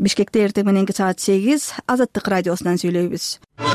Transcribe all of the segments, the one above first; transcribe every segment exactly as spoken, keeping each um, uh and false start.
Бишкекте эртең мененки саат сегиз Азаттык радиосунан сүйлөйбүз.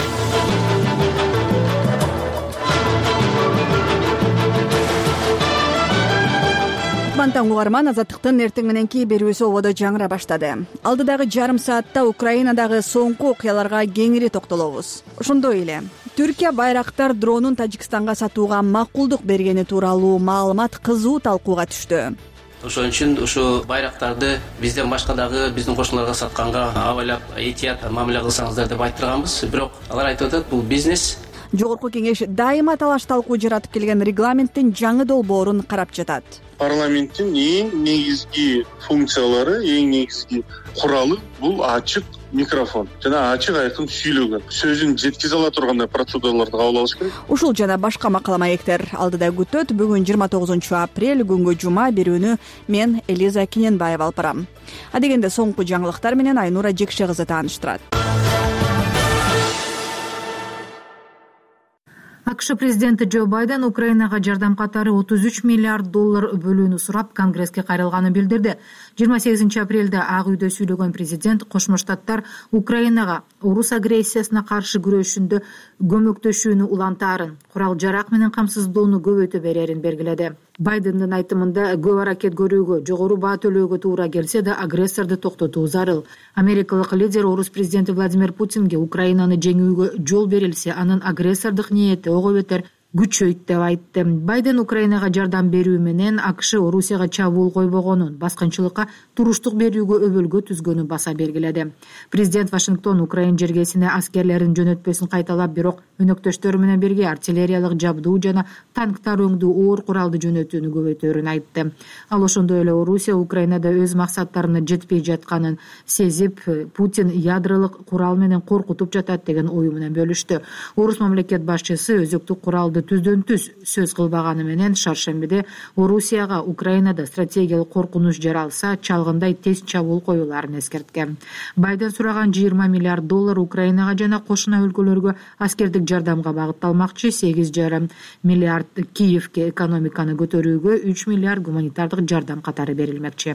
Кутмантан угарман, Азаттыктын эртең мененки берүүсү ободо жаңыра баштады. Алдыдагы жарым саатта Украинадагы соңку окуяларга кеңири токтолобуз. Ошондой эле Түркия Байрактар дронун Тажикстанга сатууга макулдук бергени тууралуу маалымат кызуу талкууга түштү. Ошон үчүн ушу байрактарды бизден башка дагы биздин кошуналарга сатканга абайлап этият мамиле кылсаңыздар деп айттырганбыз. Бирок алар айтып атат, бул бизнес. Жогорку кеңеш дайыма талаш талкуу жаратып келген регламенттин жаңы долбоорун карап жатат. Парламенттин эң негизги функциялары, эң негизги куралы бул ачык микрофон жана ачык айкын сүйлөгөн, сөзүн жеткизе ала тургандай процедураларды кабыл алыш керек. Ушул жана башка макала маектер алдыда күтөт. Бүгүн жыйырма тогузунчу апрель күнгө жума берүүнү мен Элиза Киненбаева алып барам. Адегенде соңку жаңылыктар менен Айнура Жекше кызы тааныштырат. АКШ президенти Джо Байден Украинага жардам катары отуз үч миллиард доллар бөлүүнү сурап Конгресске кайрылганын билдирди. жыйырма сегизинчи апрелде Ак үйдө сүйлөгөн президент Кошмо Штаттар Украинага орус агрессиясына каршы күрөшүндө көмөктөшүүнү улантаарын, курал-жарак менен камсыздоону көбөйтө берерин белгиледи. Байдендин айтымында көп аракет көрүүгө, жогору баа төлөөгө туура келсе да агрессорду токтотуу зарыл. Америкалык лидер орус президенти Владимир Путинге Украинаны жеңүүгө жол берилсе, анын агрессордук ниети ого бетер күчөйт деп айтты. Байден Украинага жардам берүү менен АКШ Орусияга чабуул койбогонун, баскынчылыкка туруштук берүүгө өбөлгө түзгөнүн баса белгиледи. Президент Вашингтон Украин жергесине аскерлерин жөнөтпөсүн кайталап, бирок өнөктөштөрү менен бирге артиллериялык жабдуу жана танктар өңдүү оор куралды жөнөтүүнү көбөйтөөрүн айтты. Ал ошондой эле Орусия Украинада өз максаттарына жетпей жатканын сезип, Путин ядролук курал менен коркутуп жатат деген ою менен бөлүштү. Орус мамлекет башчысы өзөктүк куралды түздөн түз сөз кылбаганы менен шаршембиде Орусияга Украинада стратегиялык коркунуч жаралса, чалгындай тез чабуул коюларын эскерткен. Байден сураган жыйырма миллиард доллар Украинага жана кошуна өлкөлөргө аскердик жардамга багытталмакчы. сегиз жарым миллиард Киевке экономиканы көтөрүүгө, үч миллиард гуманитардык жардам катары берилмекчи.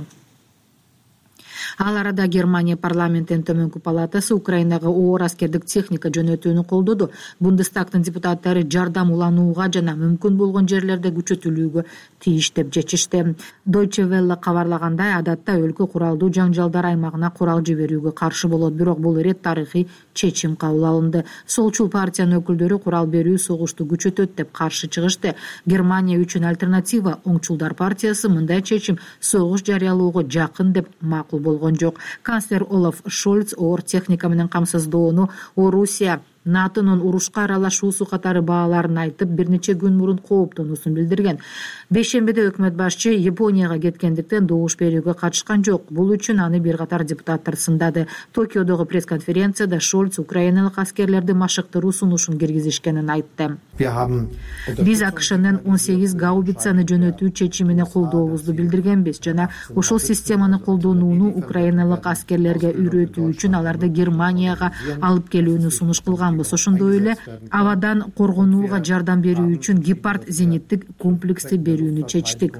Ал арада Германия парламентинин төмөнкү палатасы Украинага оор аскердик техника жөнөтүүнү колдоду. Бундестагдын депутаттары жардам уланууга жана мүмкүн болгон жерлерде күчөтүлүүгө тийиш деп чечишти. Deutsche Welle кабарлагандай, адатта өлкө куралдуу жаңжалдар аймагына курал жиберүүгө каршы болот, бирок бул ирет тарыхый чечим кабыл алынды. Солчул партиянын өкүлдөрү курал берүү согушту күчөтөт деп каршы чыгышты. Германия үчүн альтернатива Оңчулдар партиясы мындай чечим согуш жарыялоого жакын деп макул болгон жок. Канцлер Олаф Шольц оор техника менен камсыздоону Орусия НАТОнун урушка аралашуусу катары бааларын айтып, бир нече күн мурун кооптонуусун билдирген. Бейшембиде өкмөт башчы Японияга кеткендиктен добуш берүүгө катышкан жок. Бул үчүн аны бир катар депутаттар сындады. Токиодогу пресс-конференцияда Шольц украиналык аскерлерди машыктыруу сунушун киргизишкенин айтты. Биз АКШнын он сегиз гаубицаны жөнөтүү чечимине колдообузду билдиргенбиз жана ошол системаны колдонууну украиналык аскерлерге үйрөтүү үчүн аларды Германияга алып келүүнү сунуш кылган. Ошондой эле абадан коргонууга жардам берүү үчүн Гепард зениттик комплексти берүүнү чечтик,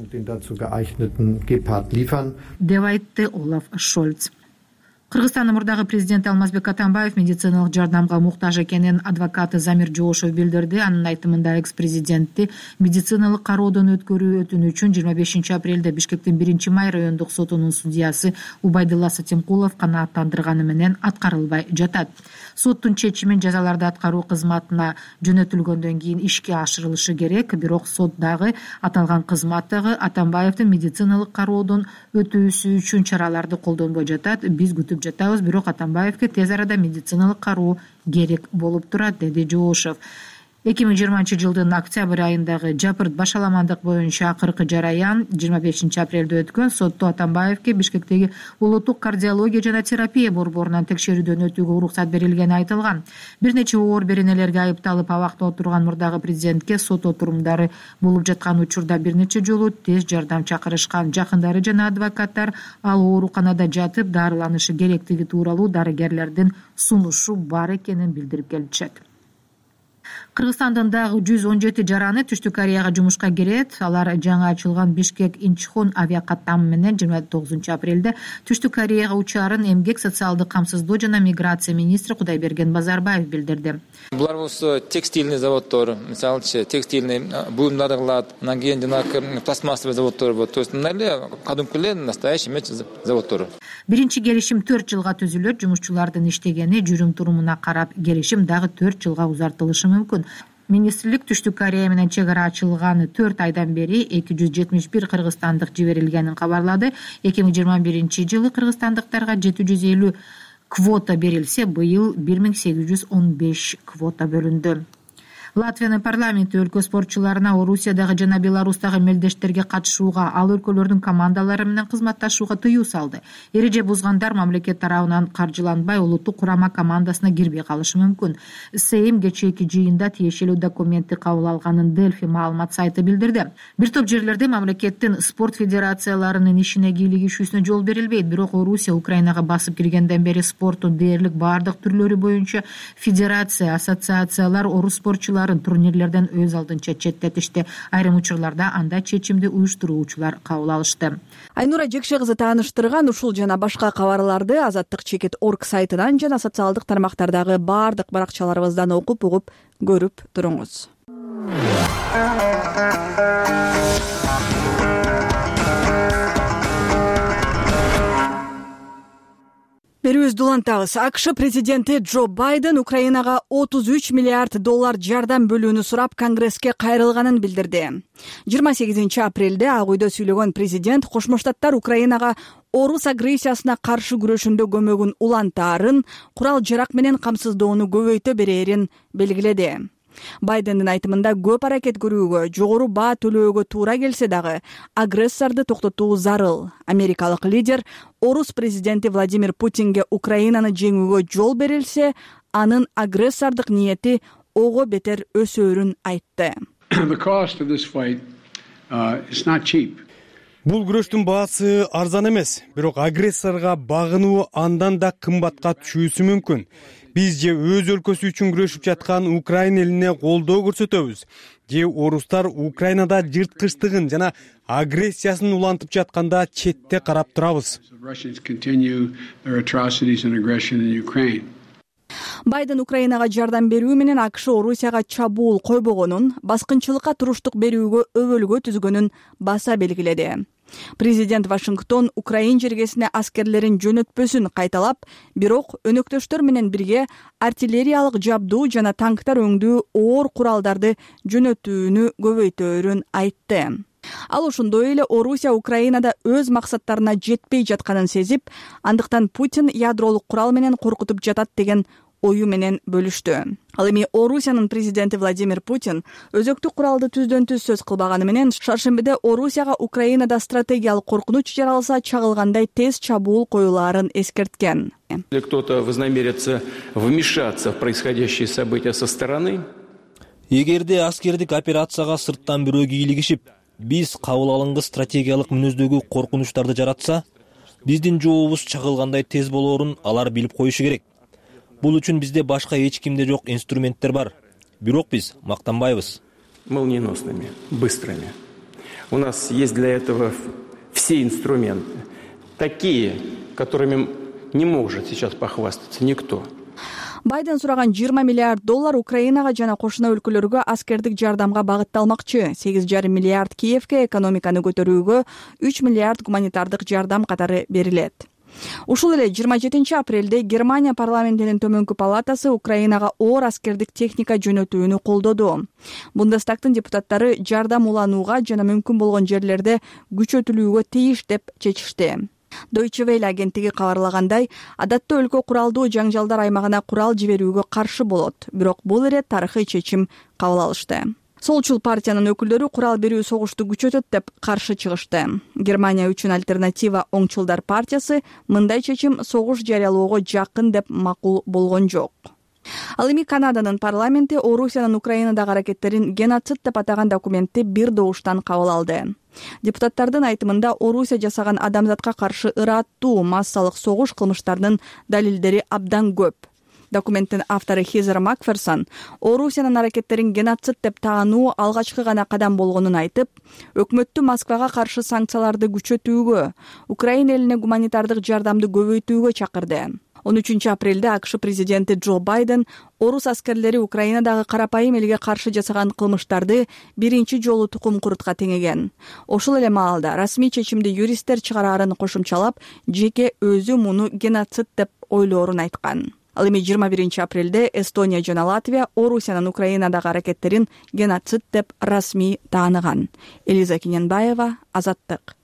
деп айтты Олаф Шольц. Кыргызстандын мурдагы президенти Алмазбек Атамбаев медициналык жардамга муктаж экенин адвокаты Замир Жоошев билдирди. Анын айтымында экс-президентти медициналык кароодон өткөрүү өтүнү үчүн жыйырма бешинчи апрелде Бишкектин биринчи май райондук сотунун судьясы Убайдылла Сатимкулов канааттандырганы менен аткарылбай жатат. Соттун чечимин жазаларды аткаруу кызматына жөнөтүлгөндөн кийин ишке ашырылышы керек, бирок сот дагы аталган кызмат дагы Атамбаевдин медициналык кароодон өтүүсү үчүн чараларды колдонбой жатат. Биз күтүп жатабыз, бирок Атамбаевге тез арада медициналык кароо керек болуп турат, деди Жоошев. эки миң жыйырманчы жылдын октябрь айындагы жапырт башаламандык боюнча акыркы жараян жыйырма бешинчи апрелде өткөн. Сотто Атамбаевге Бишкектеги улуттук кардиология жана терапия борборунан текшерүүдөн өтүүгө уруксат берилгени айтылган. Бир нече оор беренелерге айыпталып абакта отурган мурдагы президентке сот отурумдары болуп жаткан учурда бир нече жолу тез жардам чакырышкан. Жакындары жана адвокаттар ал ооруканада жатып дарыланышы керектиги тууралуу дарыгерлердин сунушу бар экенин билдирип келишет. Кыргызстандын дагы жүз он жети жараны Түштүк Кореяга жумушка кирет. Алар жаңы ачылган Бишкек Инчхон авиакаттамы менен жыйырма тогузунчу апрелде Түштүк Кореяга учаарын эмгек, социалдык камсыздоо жана миграция министри Кудайберген Базарбаев билдирди. Булар болсо текстильный заводдор, мисалычы текстильный буюмдарды кылат, анан кийин жанагы пластмассовый заводдор болот. То есть мындай кадимки эле настоящий меч заводдор. Биринчи келишим төрт жылга түзүлөт. Жумушчулардын иштегени жүрүм-турумуна карап келишим дагы төрт жылга узартылышы мүмкүн. Министрлик Түштүк Корея менен чек ара ачылганы төрт айдан бери эки жүз жетимиш бир кыргызстандык жиберилгенин кабарлады. эки миң жыйырма биринчи жылы кыргызстандыктарга жети жүз элүү квота берилсе, быйыл бир миң сегиз жүз он беш квота бөлүндү. Латвиянын парламенти өлкө спортчуларына Орусиядагы жана Беларустагы мелдештерге катышууга, ал өлкөлөрдүн командалары менен кызматташууга тыюу салды. Эреже бузгандар мамлекет тарабынан каржыланбай улуттук курама командасына кирбей калышы мүмкүн. Сейм кечээки жыйында тиешелүү документти кабыл алганын Дельфи маалымат сайты билдирди. Бир топ жерлерде мамлекеттин спорт федерацияларынын ишине кийлигишүүсүнө жол берилбейт. Бирок Орусия Украинага басып киргенден бери спорттун дээрлик баардык түрлөрү боюнча федерация, ассоциациялар орус спортчулары турнирлерден өз алдынча четтетишти. Айрым учурларда андай чечимди уюштуруучулар кабыл алышты. Айнура Жекше кызы тааныштырган ушул жана башка кабарларды азаттык чекит точка орг сайтынан жана социалдык тармактардагы баардык баракчаларыбыздан окуп угуп көрүп туруңуз. Берүүбүздү улантабыз. АКШ президенти Джо Байден Украинага отуз үч миллиард доллар жардам бөлүүнү сурап Конгресске кайрылганын билдирди. жыйырма сегизинчи апрелде Ак үйдө сүйлөгөн президент Кошмо Штаттар Украинага орус агрессиясына каршы күрөшүндө көмөгүн улантаарын, курал-жарак менен камсыздоону көбөйтө берерин белгиледи. Байдендин айтымында көп аракет көрүүгө, жогору баа төлөөгө туура келсе дагы, агрессорду токтотуу зарыл. Америкалык лидер орус президенти Владимир Путинге Украинаны жеңүүгө жол берилсе, анын агрессордук ниети ого бетер өсөөрүн айтты. Бул күрөштүн баасы арзан эмес, бирок агрессорго багынуу андан да кымбатка түшүүсү мүмкүн. Биз же өз өлкөсү үчүн күрөшүп жаткан Украина элине колдоо көрсөтөбүз, же орустар Украинада жырткычтыгын жана агрессиясын улантып жатканда четте карап турабыз. Байден Украинага жардам берүү менен АКШ Орусияга чабуул койбогонун, баскынчылыкка туруштук берүүгө өбөлгө түзгөнүн баса белгиледи. Президент Вашингтон Украин жергесине аскерлерин жөнөтпөсүн кайталап, бирок өнөктөштөр менен бирге артиллериялык жабдуу жана танктар өңдүү оор куралдарды жөнөтүүнү көбөйтөөрүн айтты. Ал ошондой эле Орусия Украинада өз максаттарына жетпей жатканын сезип, андыктан Путин ядролук курал менен коркутуп жатат деген ою менен бөлүштү. Ал эми Орусиянын президенти Владимир Путин өзөктүк куралды түздөн түз сөз кылбаганы менен шаршембиде Орусияга Украинада стратегиялык коркунуч жаралса чагылгандай тез чабуул коюлаарын эскерткен. Кто-то вознамерится вмешаться в происходящие события со стороны. Эгерде аскердик операцияга сырттан бирөө кийлигишип, биз кабыл алынгы стратегиялык мүнөздөгү коркунучтарды жаратса, биздин жообубуз чагылгандай тез болоорун алар билип коюшу керек. Бул үчүн бизде башка эч кимде жок инструменттер бар. Бирок биз мактанбайбыз. Молниеносными, быстрыми. У нас есть для этого все инструменты. Такие, которыми не может сейчас похвастаться никто. Байден сураган жыйырма миллиард доллар Украинага жана кошуна өлкөлөргө аскердик жардамга багытталмакчы. сегиз жарым миллиард Киевке экономиканы көтөрүүгө, үч миллиард гуманитардык жардам катары берилет. Ушул эле жыйырма жетинчи апрелде Германия парламентинин төмөнкү палатасы Украинага оор аскердик техника жөнөтүүнү колдоду. Бундестагтын депутаттары жардам уланууга жана мүмкүн болгон жерлерде күчөтүлүүгө тийиш деп чечишти. Deutsche Welle агенттиги кабарлагандай, адатта өлкө куралдуу жаңжалдар аймагына курал жиберүүгө каршы болот, бирок бул ирет тарыхый чечим кабыл алышты. Солчул партиянын өкүлдөрү курал берүү согушту күчөтөт деп каршы чыгышты. Германия үчүн альтернатива оңчулдар партиясы мындай чечим согуш жарыялоого жакын деп макул болгон жок. Ал эми Канаданын парламенти Орусиянын Украинадагы аракеттерин геноцид деп атаган документти бир добуштан кабыл алды. Депутаттардын айтымында Орусия жасаган адамзатка каршы ыраттуу массалык согуш кылмыштарынын далилдери абдан көп. Документтин автору Хезер Макферсон Орусиянын аракеттерин геноцид деп таануу алгачкы гана кадам болгонун айтып, өкмөттү Москвага каршы санкцияларды күчөтүүгө, Украина элине гуманитардык жардамды көбөйтүүгө чакырды. он үчүнчү апрелде АКШ президенти Джо Байден орус аскерлери Украинадагы карапайым элге каршы жасаган кылмыштарды биринчи жолу тукум курутка теңеген. Ошол эле маалда расмий чечимди юристтер чыгараарын кошумчалап, жеке өзү муну геноцид деп ойлоорун айткан. Ал эми жыйырма биринчи апрелде Эстония жана Латвия Орусиянын Украинадагы аракеттерин геноцид деп расмий тааныган. Элиза Киненбаева, Азаттык.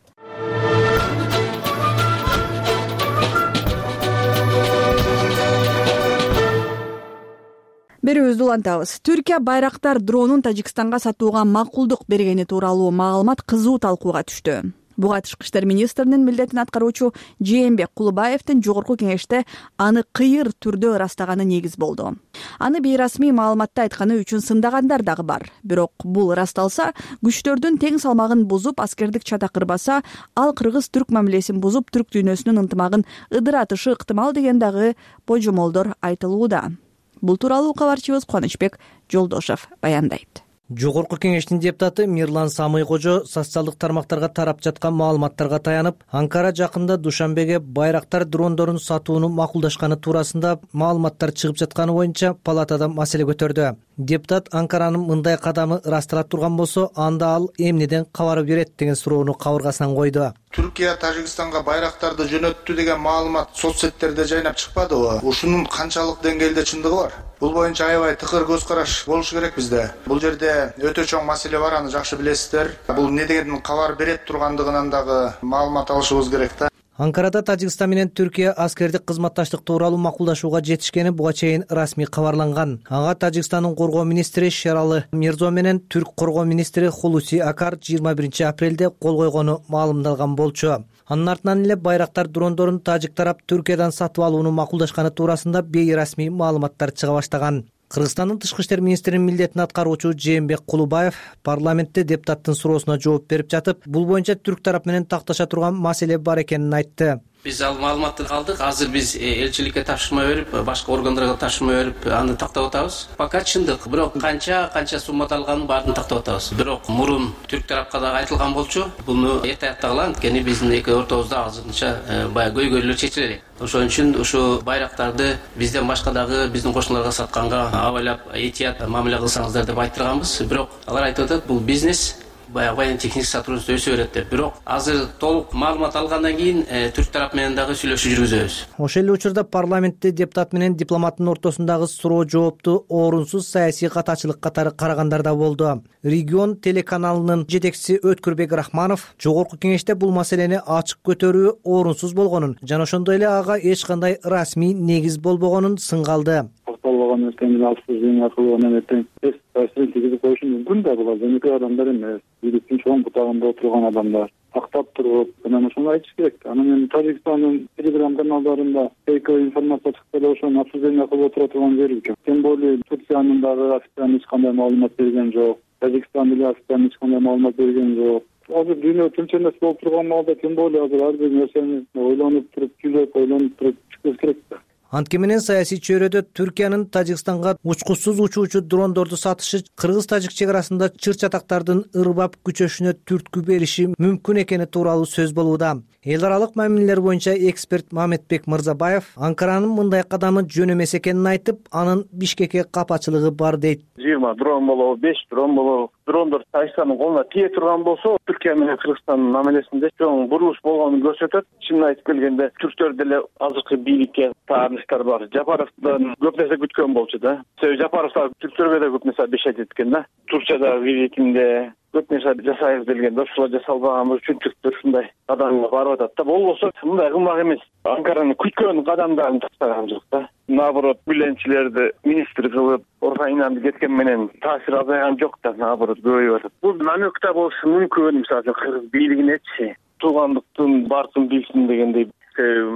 Берүүбүздү улантабыз. Түркия Байрактар дронун Тажикстанга сатууга макулдук бергени тууралуу маалымат кызуу талкууга түштү. Буга тышкы иштер министринин милдетин аткаруучу Жээнбек Кулубаевдин жогорку кеңеште аны кыйыр түрдө ырастаганы негиз болду. Аны бейрасмий маалыматта айтканы үчүн сындагандар дагы бар. Бирок бул ырасталса, күчтөрдүн тең салмагын бузуп, аскердик чата кырбаса, ал кыргыз-түрк мамилесин бузуп, түрк дүйнөсүнүн ынтымагын ыдыратышы ыктымал деген дагы божомолдор айтылууда. Бул тууралуу кабарчыбыз Кубанычбек Жолдошев баяндайт. Жогорку кеңештин депутаты Мирлан Самый Кожо социалдык тармактарга тарап жаткан маалыматтарга таянып, Анкара жакында Душанбеге Байрактар дрондорун сатууну макулдашканы туурасында маалыматтар чыгып жатканы боюнча палатада маселе көтөрдү. Депутат Анкаранын мындай кадамы ырастыра турган болсо, анда ал эмнеден кабар берет деген суроону кабыргасынан койду. Түркия Тажикстанга байрактарды жөнөттү деген маалымат соцсеттерде жайнап чыкпадыбы? Ушунун канчалык деңгээлде чындыгы бар? Бул боюнча аябай тыкыр көз караш болуш керек бизде. Бул жерде өтө чоң маселе бар, аны жакшы билесиздер. Бул не деген кабар берет тургандыгынан дагы маалымат алышыбыз керек да. Анкарада Тажикстан менен Түркия аскердик кызматташтык тууралуу макулдашууга жетишкени буга чейин расмий кабарланган. Ага Тажикстандын коргоо министри Шералы Мирзо менен түрк коргоо министри Хулуси Акар жыйырма биринчи апрелде кол койгону маалымдалган болчу. Анын артынан эле Байрактар дрондорун тажик тарап Түркиядан сатып алууну макулдашканы туурасында бейрасмий маалыматтар чыга баштаган. Кыргызстандын тышкы иштер министринин милдетин аткаруучу Жээнбек Кулубаев парламентте депутаттын суроосуна жооп берип жатып, бул боюнча түрк тарап менен такташа турган маселе бар экенин айтты. Биз ал маалыматты алдык. Азыр биз элчиликке тапшырма берип, башка органдарга тапшырма берип, аны тактап атабыз. Пока чындык, бирок канча канча суммада алганын баарын тактап атабыз. Бирок мурун түрк тарапка да айтылган болчу. Буну эрте аяктагыла, анткени биздин эки ортобузда азырынча баягы көйгөйлөр чечилет. Ошон үчүн ушу байрактарды бизден башка дагы биздин кошуналарга сатканга абайлап этият мамиле кылсаңыздар деп айттырганбыз. Бирок алар айтып атат, бул бизнес. Баягы техник сотрудничество өсө берет деп. Бирок азыр толук маалымат алгандан кийин түрк тарап менен дагы сүйлөшүү жүргүзөбүз. Ошол эле учурда парламентте депутат менен дипломаттын ортосундагы суроо жоопту орунсуз саясий катачылык катары карагандар да болду. Регион телеканалынын жетекчиси Өткүрбек Рахманов жогорку кеңеште бул маселени ачык көтөрүү орунсуз болгонун жана ошондой эле ага эч кандай расмий негиз болбогонун сынгалды. Болгон эртең алсыз аркылуу эметен эс таасирин тийгизип коюшу мүмкүн да, булар жөнөкөй адамдар эмес, бийликтин чоң бутагында отурган адамдар. Актап туруп, мына ошону айтыш керек. Анан эми Тажикстандын телеграм каналдарында фейковый информация чыкса эле ошону обсуждение кылып отура турган жери жок. Тем более Турциянын дагы официально эч кандай маалымат берген жок. Тажикстан деле официально эч кандай маалымат берген жок. Азыр дүйнө тынчсыз болуп турган маалда ким болду азыр ар бир нерсени ойлонуп туруп, күйлөп, ойлонуп туруп чыгыш керек да. Антке менен саясий чөйрөдө Түркиянын Тажикстанга учкучсуз учуучу дрондорду сатышы кыргыз-тажик чек арасында чыр-чатактардын ырбап күчөшүнө түрткү бериши мүмкүн экени тууралуу сөз болууда. Эл аралык мамилелер боюнча эксперт Мамедбек Мырзабаев Анкаранын мындай кадамы жөн эмес экенин айтып, анын Бишкекке капачылыгы бар дейт. жыйырма дрон болобу, беш дрон болобу, дрондор Тажикстандын колуна тие турган болсо, Түркия менен Кыргызстандын мамилесинде чоң бурулуш болгонун көрсөтөт. Чынын айтып келгенде, түрктөр деле азыркы бийликке тааныштар бар. Жапаровдон көп нерсе күткөн болчу да. Себеби Жапаров түрктөргө да көп нерсе бешет эткен да. Туркияда бийликинде көп нерсе жасайбыз делген да, ушулар жасалбаган үчүн түрктөр ушундай кадамга барып атат да. Болбосо мындай кылмак эмес. Анкаранын күткөн кадамдарын тактаган жок да. Наоборот, бүленчилерди министр кылып, Орфайнанды кеткен менен таасир азайган жок да, наоборот көбөйүп атат. Бул намекта болушу мүмкүн, мисалы Кыргыз бийлигинечи туугандыктын барсын билсин дегендей. Себеби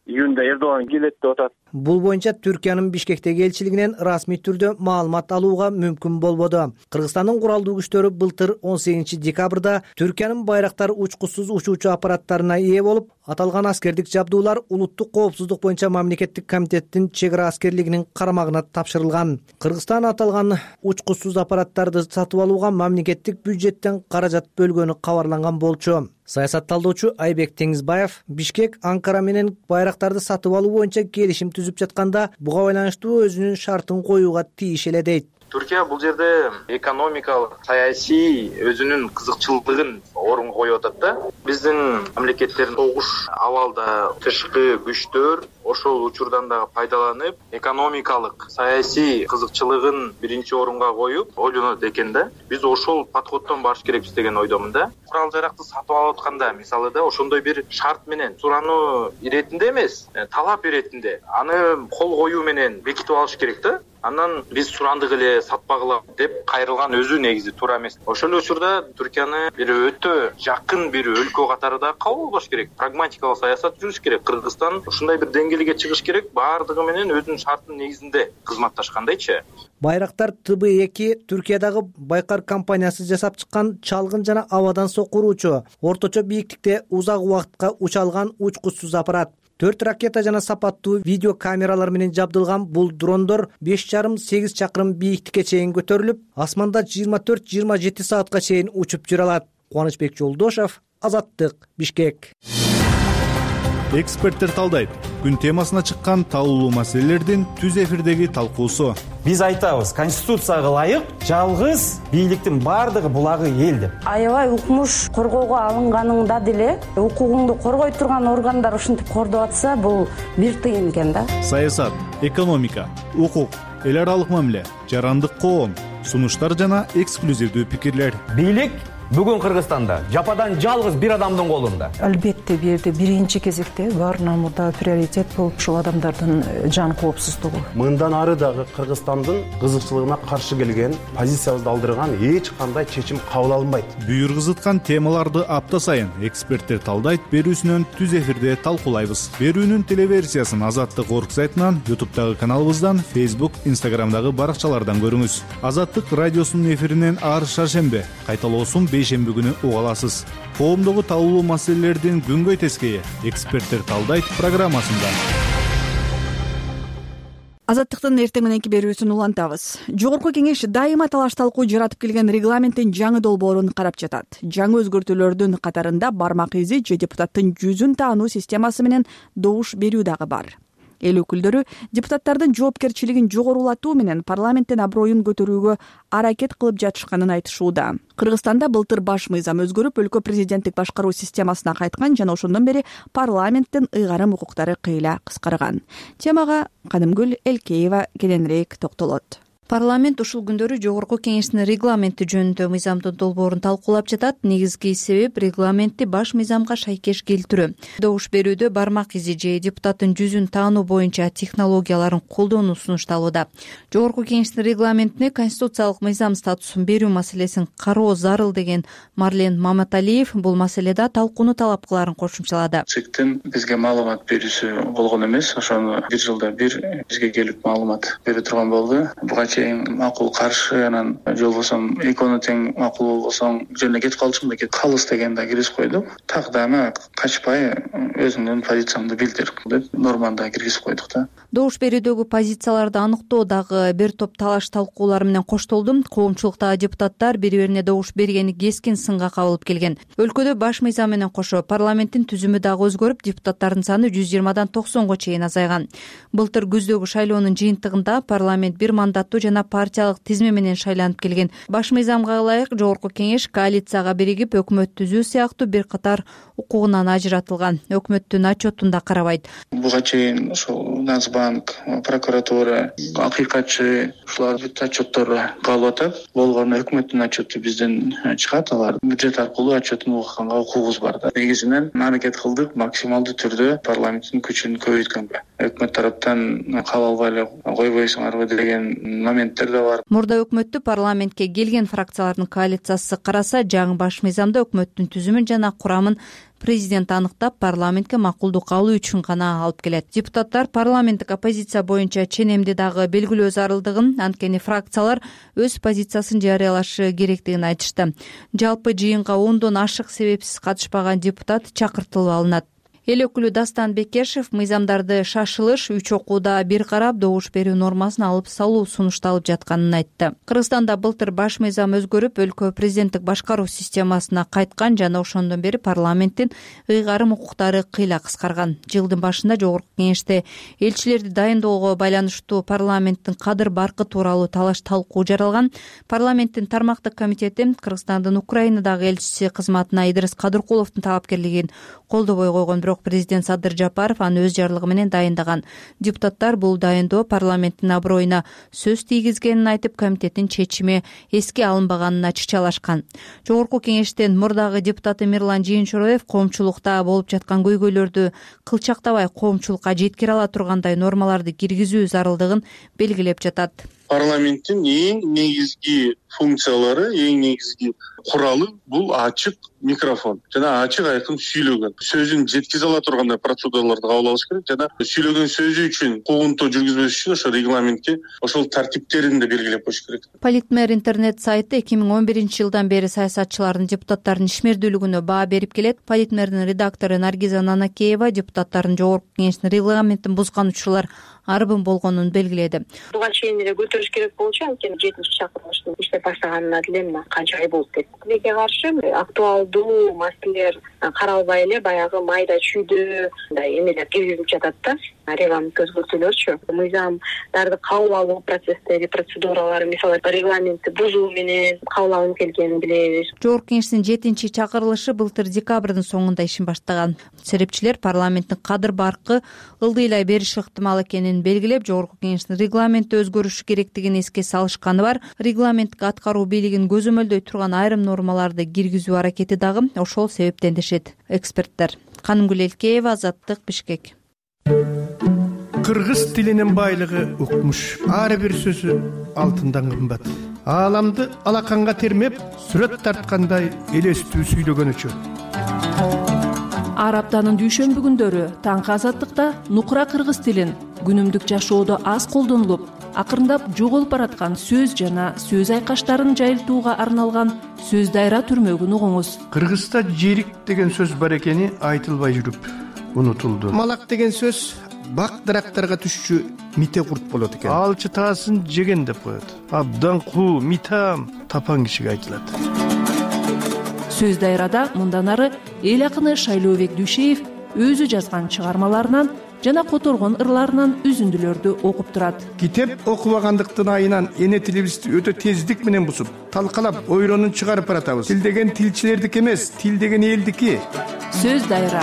июнда Эрдоган келет деп атат. Бул боюнча Түркиянын Бишкектеги элчилигинен расмий түрдө маалымат алууга мүмкүн болбоду. Кыргызстандын куралдуу күчтөрү былтыр он сегизинчи декабрда Түркиянын байрактар учкучсуз учуучу аппараттарына ээ болуп, аталган аскердик жабдуулар улуттук коопсуздук боюнча мамлекеттик комитеттин чек ара аскерлигинин карамагына тапшырылган. Кыргызстан аталган учкучсуз аппараттарды сатып алууга мамлекеттик бюджеттен каражат бөлгөнү кабарланган болчу. Саясат талдоочу Айбек Теңизбаев Бишкек Анкара менен байрактарды сатып алуу боюнча келишим түзүп жатканда буга байланыштуу өзүнүн шартын коюуга тийиш эле дейт. Түркия бул жерде экономикалык, саясий өзүнүн кызыкчылыгын орунга коюп атат да. Биздин мамлекеттердин согуш абалда тышкы күчтөр ошол учурдан дагы пайдаланып, экономикалык, саясий кызыкчылыгын биринчи орунга коюп ойлонот экен да. Биз ошол подходдон барыш керекпиз деген ойдомун да. Курал жаракты сатып алып атканда, мисалы да, ошондой бир шарт менен сурануу иретинде эмес, талап иретинде аны кол коюу менен бекитип алыш керек да. Андан биз сурандык эле сатпагыла деп кайрылган өзү негизи туура эмес. Ошол учурда Түркияны бир өтө жакын бир өлкө катарында кабыл албаш керек. Прагматикалык саясат жүрүш керек. Кыргызстан ушундай бир деңгээлге чыгыш керек, баардыгы менен өзүнүн шартынын негизинде кызматташкандайчы. Байрактар Т Б эки Түркиядагы Байкар компаниясы жасап чыккан чалгын жана абадан сокуруучу, орточо бийиктикте узак убакытка уча алган учкучсуз аппарат. Төрт ракета жана сапаттуу видео камералар менен жабдылган бул дрондор беш жарым сегиз чакырым бийиктикке чейин көтөрүлүп, асманда жыйырма төрт жыйырма жети саатка чейин учуп жүрө алат. Кубанычбек Жолдошев, Азаттык, Бишкек. Эксперттер талдайт. Күн темасына чыккан талкуулуу маселелердин түз эфирдеги талкуусу. Биз айтабыз, конституцияга ылайык жалгыз бийликтин баардыгы булагы эл деп. Аябай укмуш коргоого алынганыңда деле укугуңду коргой турган органдар ушинтип кордоп атса, бул бир тыйын экен да. Саясат, экономика, укук, эл аралык мамиле, жарандык коом, сунуштар жана эксклюзивдүү пикирлер. Бийлик бүгүн Кыргызстанда жападан жалгыз бир адамдын колунда. Албетте бир жерде биринчи кезекте баарынан мурда приоритет болуп ушул адамдардын жан коопсуздугу. Мындан ары дагы Кыргызстандын кызыкчылыгына каршы келген, позициябызды алдырган эч кандай чечим кабыл алынбайт. Бүйүр кызыткан темаларды апта сайын эксперттер талдайт берүүсүнөн түз эфирде талкуулайбыз. Берүүнүн телеверсиясын Азаттык орг сайтынан, ютубтагы каналыбыздан, Facebook, Instagramдагы баракчалардан көрүңүз. Азаттык радиосунун эфиринен ар шаршембе, кайталоосун бейшемби күнү уга аласыз. Коомдогу талкуулуу маселелердин күнгөй тескейи эксперттер талдайт программасында. Азаттыктын эртең мененки берүүсүн улантабыз. Жогорку кеңеш дайыма талаш талкуу жаратып келген регламенттин жаңы долбоорун карап жатат. Жаңы өзгөртүүлөрдүн катарында бармак изи же депутаттын жүзүн таануу системасы менен добуш берүү дагы бар. Эл өкүлдөрү депутаттардын жоопкерчилигин жогорулатуу менен парламенттин аброюн көтөрүүгө аракет кылып жатышканын айтышууда. Кыргызстанда былтыр баш мыйзам өзгөрүп, өлкө президенттик башкаруу системасына кайткан жана ошондон бери парламенттин ыйгарым укуктары кыйла кыскарган. Темага Кадымгүл Элкеева кененирээк токтолот. Парламент ушул күндөрү жогорку кеңештин регламенти жөнүндө мыйзамдын долбоорун талкуулап жатат. Негизги себеп регламентти баш мыйзамга шайкеш келтирүү. Добуш берүүдө бармак изи же депутаттын жүзүн таануу боюнча технологияларын колдонуу сунушталууда. Жогорку кеңештин регламентине конституциялык мыйзам статусун берүү маселесин кароо зарыл деген Марлен Маматалиев бул маселеде талкууну талап кыларын кошумчалады. Чектен бизге маалымат берүүсү болгон эмес, ошону бир жылда бир бизге келип маалымат бере турган болду. Буга макул каршы, анан жолбосо экөөнү тең макул болбосоң жөнүнө кетип калчумун деп калыс дегенде киргизип койдук. Так дагы качпай өзүңдүн позициямды билдир деп нормада киргизип койдук да. Добуш берүүдөгү позицияларды аныктоо дагы бир топ талаш талкуулар менен коштолду. Коомчулуктагы депутаттар бири-бирине добуш бергени кескин сынга кабылып келген. Өлкөдө баш мыйзам менен кошо парламенттин түзүмү дагы өзгөрүп, депутаттардын саны жүз жыйырмадан токсонго чейин азайган. Былтыр күздөгү шайлоонун жыйынтыгында парламент бир мандаттуу жана партиялык тизме менен шайланып келген. Баш мыйзамга ылайык жогорку кеңеш коалицияга биригип өкмөт түзүү сыяктуу бир катар укугунан ажыратылган. Өкмөттүн отчетун да карабайт. Буга чейин ошол Нацбанк, прокуратура, акыйкатчы ушулар бүт отчеттору калып атат. Болгону өкмөттүн отчету бизден чыгат, алар бюджет аркылуу отчетун угуканга укугубуз бар да. Негизинен аракет кылдык максималдуу түрдө парламенттин күчүн көбөйткөнгө. Өкмөт тараптан кабыл албай эле койбойсуңарбы деген моменттер да бар. Мурда өкмөттү парламентке келген фракциялардын коалициясы караса, жаңы баш мыйзамда өкмөттүн түзүмүн жана курамын президент аныктап парламентке макулдук алуу үчүн гана алып келет. Депутаттар парламенттик оппозиция боюнча ченемди дагы белгилөө зарылдыгын, анткени фракциялар өз позициясын жарыялашы керектигин айтышты. Жалпы жыйынга ондон ашык себепсиз катышпаган депутат чакыртылып алынат. Эл өкүлү Дастан Бекешев мыйзамдарды шашылыш үч окууда бир карап добуш берүү нормасын алып салуу сунушталып жатканын айтты. Кыргызстанда былтыр баш мыйзам өзгөрүп, өлкө президенттик башкаруу системасына кайткан жана ошондон бери парламенттин ыйгарым укуктары кыйла кыскарган. Жылдын башында Жогорку Кеңеште элчилерди дайындоого байланыштуу парламенттин кадыр баркы тууралуу талаш талкуу жаралган. Парламенттин тармактык комитети Кыргызстандын Украинадагы элчиси кызматына Идрис Кадыркуловдун талапкерлигин колдобой койгон, бирок президент Садыр Жапаров аны өз жарлыгы менен дайындаган. Депутаттар бул дайындоо парламенттин аброюна сөз тийгизгенин айтып, комитеттин чечими эске алынбаганын ачыкчалашкан. Жогорку Кеңештин мурдагы депутаты Мирлан Жыйынчуроев коомчулукта болуп жаткан көйгөйлөрдү кылчактабай коомчулукка жеткире ала тургандай нормаларды киргизүү зарылдыгын белгилеп жатат. Парламенттин эң негизги функциялары, эң негизги куралы бул ачык микрофон жана ачык айкын сүйлөгөн. Сөзүн жеткизе ала тургандай процедураларды кабыл алыш керек жана сүйлөгөн сөзү үчүн куугунтуу жүргүзбөш үчүн ошо регламентке ошол тартиптерин да белгилеп коюш керек. Политмер интернет сайты эки миң он биринчи жылдан бери саясатчылардын, депутаттардын ишмердүүлүгүнө баа берип келет. Политмердин редактору Наргиза Нанакеева депутаттардын Жогорку Кеңештин регламентин бузган учурлар арбын болгонун белгиледи. Буга чейин эле көтөрүш керек болчу, анткени жетинчи чакырылыштын иштеп баштаганына деле канча ай болуп кетти. Тилекке каршы актуалдуу маселелер каралбай эле баягы майда чүйдө мындай эмелер киргизилип жатат да. Регламент өзгөртүүлөрчү. Мыйзамдарды кабыл алуу процесстеги процедуралары, мисалы регламентти бузуу менен кабыл алынып келгенин билебиз. Жогорку Кеңештин жетинчи чакырылышы былтыр декабрдын соңунда ишин баштаган. Серепчилер парламенттин кадыр баркы ылдыйлай бериши ыктымал экенин белгилеп, Жогорку Кеңештин регламенти өзгөрүшү керектигин эске салышканы бар. Регламентке аткаруу бийлигин көзөмөлдөй турган айрым нормаларды киргизүү аракети дагы ошол себептен дешет эксперттер. Канымгүл Элкеева, Азаттык, Бишкек. Кыргыз тилинин байлыгы укмуш. Ар бир сөзү алтындан кымбат. Ааламды алаканга термеп, сүрөт тарткандай элестүү сүйлөгөн үчүн. Ар аптанын дүйшөмбү күндөрү таңкы Азаттыкта нукура кыргыз тилин күнүмдүк жашоодо аз колдонулуп, акырындап жоголуп бараткан сөз жана сөз айкаштарын жайылтууга арналган сөз дайра түрмөгүн угуңуз. Кыргызда жерик деген сөз бар экени айтылбай жүрүп унутулду. Малак деген сөз бак дарактарга түшчү мите курт болот экен. Алчы таасын жеген деп коет. Абдан куу, митам тапан кишиге айтылат. Сөз дайрада мындан ары эл акыны Шайлообек Дүйшеев өзү жазган чыгармаларынан жана которгон ырларынан үзүндүлөрдү окуп турат. Китеп окубагандыктын айынан эне тилибизди өтө тездик менен бузуп, талкалап, ойронун чыгарып баратабыз. Тил деген тилчилердики эмес, тил деген элдики. Сөз дайра.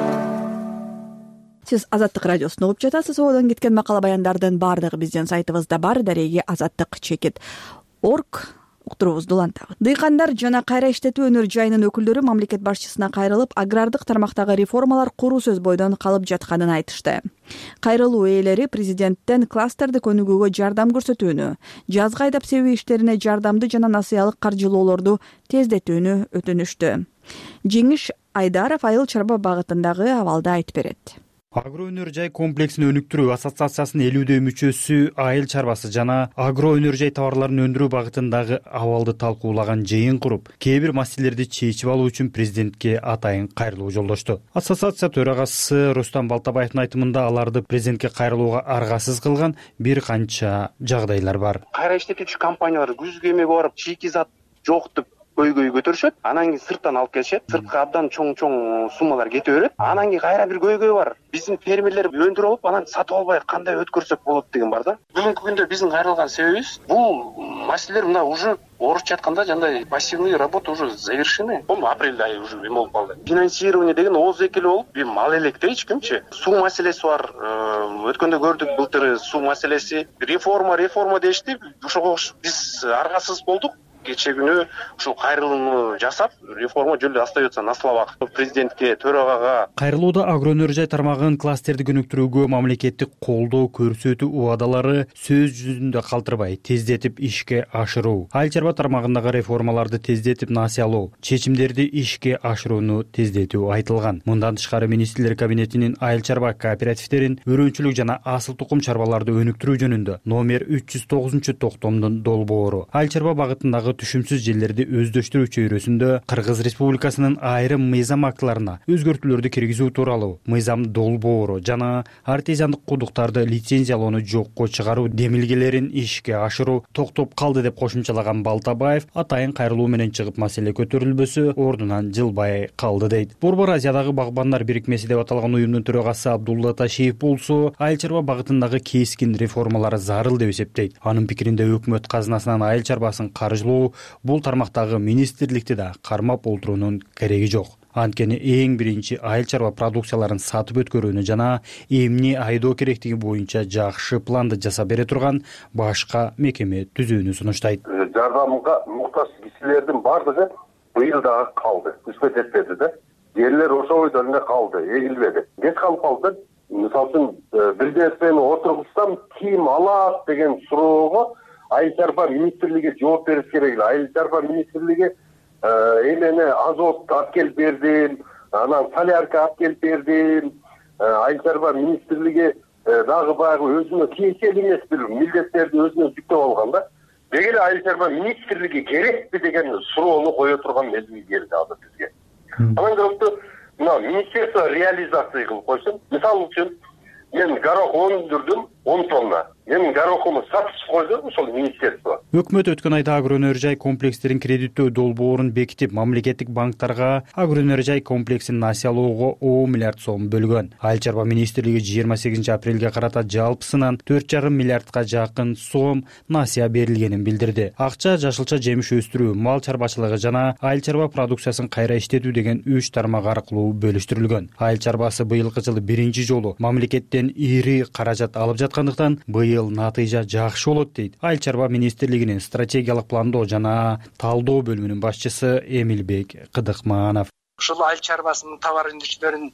Сиз Азаттык радиосун угуп жатасыз. Одон кеткен макала баяндардын баардыгы биздин сайтыбызда бар. Дареги азаттык чекит орг уктуруубузду улантабыз. Дыйкандар жана кайра иштетүү өнөр жайынын өкүлдөрү мамлекет башчысына кайрылып, агрардык тармактагы реформалар куруу сөз бойдон калып жатканын айтышты. Кайрылуу ээлери президенттен кластердик өнүгүүгө жардам көрсөтүүнү, жазгы айдап себүү иштерине жардамды жана насыялык каржылоолорду тездетүүнү өтүнүштү. Жеңиш Айдаров айыл чарба багытындагы абалды айтып берет. Агро өнөр жай комплексин өнүктүрүү ассоциациясынын элүүдөй мүчөсү айыл чарбасы жана агро өнөр жай товарларын өндүрүү багытындагы абалды талкуулаган жыйын куруп, кээ бир маселелерди чечип алуу үчүн президентке атайын кайрылуу жолдошту. Ассоциация төрагасы Рустам Балтабаевдин айтымында аларды президентке кайрылууга аргасыз кылган бир канча жагдайлар бар. Кайра иштетүүчү компаниялар күзгү эмеге барып, чийки зат жок деп көйгөй көтөрүшөт, анан кийин сырттан алып келишет, сыртка абдан чоң-чоң суммалар кете берет. Анан кийин кайра бир көйгөй бар. Биздин фермерлер өндүрүп алып, анан сатып албай кандай өткөрсөк болот деген бар да. Бүгүнкү күндө биздин кайрылган себебибиз бул маселелер мына уже орусча айтканда жандай пассивный работа уже завершены. Бул апрелде ай уже эме болуп калды. Финансирование деген ооз эки эле болуп, эми мал электе эч кимчи. Суу маселеси бар. Өткөндө көрдүк былтыр суу маселеси. Реформа, реформа дешти. Ошого биз аргасыз болдук. кечээ күнү ушул кайрылууну жасап реформа жөн эле остается на словах. Президентке, төрагага кайрылууда агро өнөр жай тармагын кластерди өнүктүрүүгө мамлекеттик колдоо көрсөтүү убадалары сөз жүзүндө калтырбай тездетип ишке ашыруу, айыл чарба тармагындагы реформаларды тездетип насыялоо, чечимдерди ишке ашырууну тездетүү айтылган. Мындан тышкары министрлер кабинетинин айыл чарба кооперативдерин өрөөнчүлүк жана асыл тукум чарбаларды өнүктүрүү жөнүндө номер үч жүз тогузунчу токтомдун долбоору айыл чарба багытындагы түшүмсүз жерлерди өздөштүрүү чөйрөсүндө Кыргыз Республикасынын айрым мыйзам актыларына өзгөртүүлөрдү киргизүү тууралуу мыйзам долбоору жана артезиандык кудуктарды лицензиялоону жокко чыгаруу демилгелерин ишке ашыруу токтоп калды деп кошумчалаган Балтабаев атайын кайрылуу менен чыгып маселе көтөрүлбөсө ордунан жылбай калды дейт. Борбор Азиядагы багбандар бирикмеси деп аталган уюмдун төрагасы Абдулла Ташиев болсо айыл чарба багытындагы кескин реформалар зарыл деп эсептейт. Анын пикиринде өкмөт казынасынан айыл чарбасын каржылоо бул тармактагы министрликти да кармап олтуруунун кереги жок. Анткени эң биринчи айыл чарба продукцияларын сатып өткөрүүнү жана эмне айдоо керектиги боюнча жакшы планды жасап бере турган башка мекеме түзүүнү сунуштайт. Жардамга муктаж кишилердин бардыгы быйыл дагы калды, күчпөт этпеди да. Жерлер ошол бойдо эле калды, эгилбеди. Кеч калып калды. Мисалы үчүн бир нерсени отургузсам ким алат деген суроого айыл чарба министрлиги жооп бериш керек эле. Айыл чарба министрлиги эмени азот алып келип бердим, анан солярка алып келип бердим. Айыл чарба министрлиги дагы баягы өзүнө тиешелүү эмес бир милдеттерди өзүнө жүктөп алган да. Деги эле айыл чарба министрлиги керекпи деген суроону кое турган мезгил келди азыр бизге. Анан көптү мына министерство реализация кылып койсун. Мисалы үчүн мен горох өндүрдүм он тонна. Менин горохумду сатып койду ошол министерство. Өкмөт өткөн айда агро өнөр жай комплекстерин кредиттөө долбоорун бекитип, мамлекеттик банктарга агро өнөр жай комплексин насыялоого он миллиард сом бөлгөн. Айыл чарба министрлиги жыйырма сегизинчи апрелге карата жалпысынан төрт жарым миллиардка жакын сом насыя берилгенин билдирди. Акча жашылча жемиш өстүрүү, мал чарбачылыгы жана айыл чарба продукциясын кайра иштетүү деген үч тармак аркылуу бөлүштүрүлгөн. Айыл чарбасы быйылкы жылы биринчи жолу мамлекеттен ири каражат алып жаткандыктан быйыл натыйжа жакшы болот дейт айыл чарба министрлигинин стратегиялык пландоо жана талдоо бөлүмүнүн башчысы Эмилбек Кыдыкманов. Ушул айыл чарбасынын товар өндүрүүчүлөрүн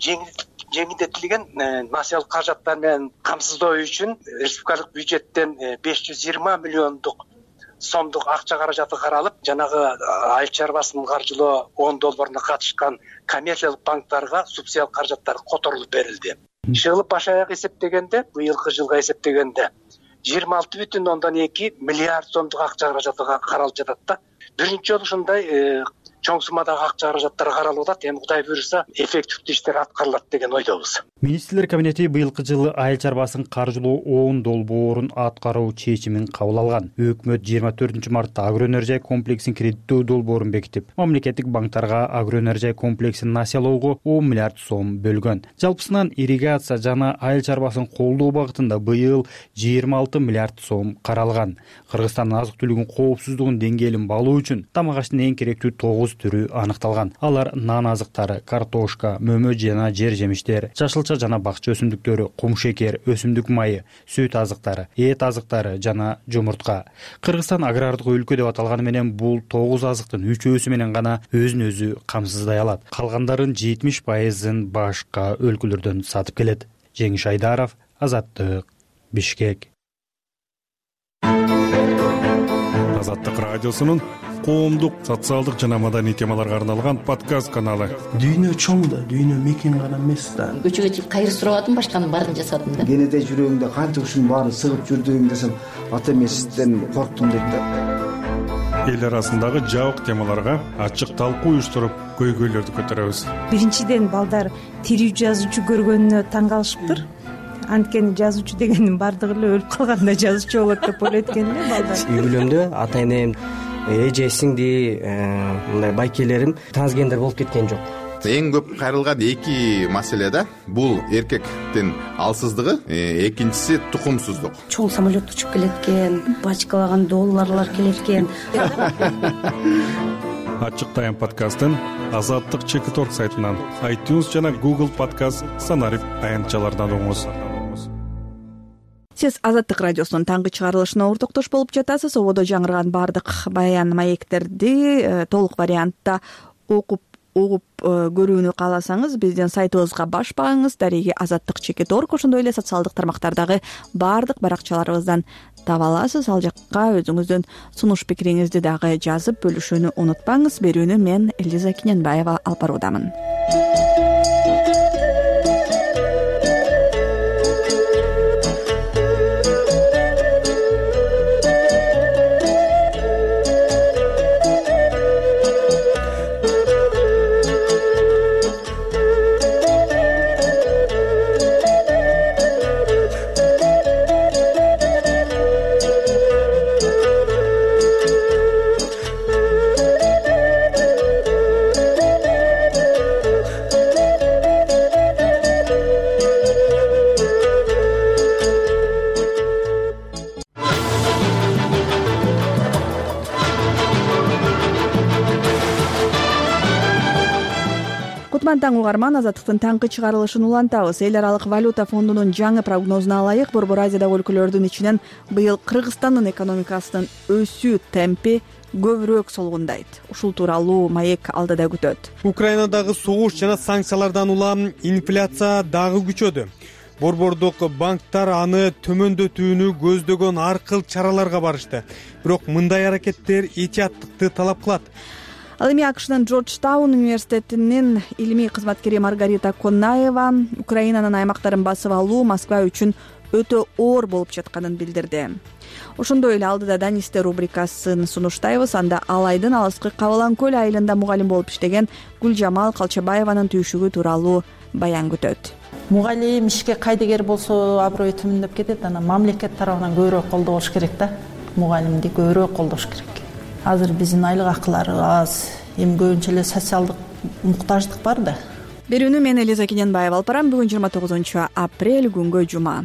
жеңилдетилген насыялык каражаттар менен камсыздоо үчүн республикалык бюджеттен беш жүз жыйырма миллиондук сомдук акча каражаты каралып, жанагы айыл чарбасын каржылоо он долбооруна катышкан коммерциялык банктарга субсидиялык каражаттар которулуп берилди. Жылы баш аяк эсептегенде, быйылкы жылга эсептегенде жыйырма алты бүтүн ондон эки миллиард сомдук акча каражаты каралып жатат да. Биринчи жолу ушундай чоң суммадагы акча каражаттар каралып атат. Эми Кудай буйруса эффективдүү иштер аткарылат деген ойдобуз. Министрлер кабинети быйылкы жылы айыл чарбасын каржылоо он долбоорун аткаруу чечимин кабыл алган. Өкмөт жыйырма төртүнчү мартта агро өнөр жай комплексин кредиттөө долбоорун бекитип, мамлекеттик банктарга агро өнөр жай комплексин насыялоого он миллиард сом бөлгөн. Жалпысынан ирригация жана айыл чарбасын колдоо багытында быйыл жыйырма алты миллиард сом каралган. Кыргызстандын азык түлүгүн коопсуздугун деңгээлин балуу үчүн тамак аштын эң керектүү тогуз түрү аныкталган. Алар нан азыктары, картошка, мөмө жана жер жемиштер, жашылча жана бакча өсүмдүктөрү, кум шекер, өсүмдүк майы, сүт азыктары, эт азыктары жана жумуртка. Кыргызстан агрардык өлкө деп аталганы менен бул тогуз азыктын үчөөсү менен гана өзүн өзү камсыздай алат. Калгандарын жетимиш пайызын башка өлкөлөрдөн сатып келет. Жеңиш Айдаров, Азаттык, Бишкек. Азаттык радиосунун коомдук, социалдык жана маданий темаларга арналган подкаст каналы. Дүйнө чоң да, дүйнө мекен гана эмес да. Көчөгө чыгып кайыр сурабадым, башканын баарын жасадым да. Кенеде жүрөгүңдө канча ушунун баарын сыгып жүрдүң десем, ата эмесизден корктум дейт да. Эл арасындагы жабык темаларга ачык талкуу уюштуруп, көйгөйлөрдү көтөрөбүз. Биринчиден балдар тирүү жазуучу көргөнүнө таң калышыптыр. Анткени жазуучу дегендин бардыгы эле өлүп калганда жазуучу болот деп ойлойт экен эле балдар. Үй-бүлөмдө ата энем, эже, сиңди, мындай байкелерим трансгендер болуп кеткен жок. Эң көп кайрылган эки маселе да. Бул эркектин алсыздыгы, экинчиси тукумсуздук. Чоң самолет учуп келет экен, бачкалаган долларлар келет экен. Ачык тайм подкастын Азаттык чекит точка орг сайтынан, iTunes жана Google подкаст санарип аянтчалардан угуңуз. сиз Азаттык радиосунун таңкы чыгарылышына ортоктош болуп жатасыз. Ободо жаңырган баардык баян маектерди толук вариантта окуп угуп көрүүнү кааласаңыз биздин сайтыбызга баш багыңыз. Дареги азаттык чекит орг, ошондой эле социалдык тармактардагы баардык баракчаларыбыздан таба аласыз. Ал жакка өзүңүздүн сунуш пикириңизди дагы жазып бөлүшүүнү унутпаңыз. Берүүнү мен Элиза Киненбаева алып баруудамын. Таң угарман, Азаттыктын таңкы чыгарылышын улантабыз. Эл аралык валюта фондунун жаңы прогнозуна ылайык, Борбор Азиядагы өлкөлөрдүн ичинен быйыл Кыргызстандын экономикасынын өсүү темпи көбүрөөк солгундайт. Ушул тууралуу маек алдыда күтөт. Украинадагы согуш жана санкциялардан улам инфляция дагы күчөдү. Борбордук банктар аны төмөндөтүүнү көздөгөн ар кыл чараларга барышты. Бирок мындай аракеттер этияттыкты талап кылат. Ал эми АКШнын Джорджтаун университетинин илимий кызматкери Маргарита Коннаева Украинанын аймактарын басып алуу Москва үчүн өтө оор болуп жатканын билдирди. Ошондой эле алдыда Данисте рубрикасын сунуштайбыз. Анда ал айдын алыскы Кабалан көл айылында мугалим болуп иштеген Гүлжамал Калчабаеванын түйшүгү тууралуу баян күтөт. Мугалим ишке кайдыгер болсо аброй төмөндөп кетет. Анан мамлекет тарабынан көбүрөөк колдоо болуш керек да. Мугалимди көбүрөөк колдош керек. Азыр биздин айлык акылары аз, эми көбүнчө эле социалдык муктаждык бар да. Берүүнү мен Элиза Киненбаева алып барам. Бүгүн жыйырма тогузунчу апрель, күнгө жума.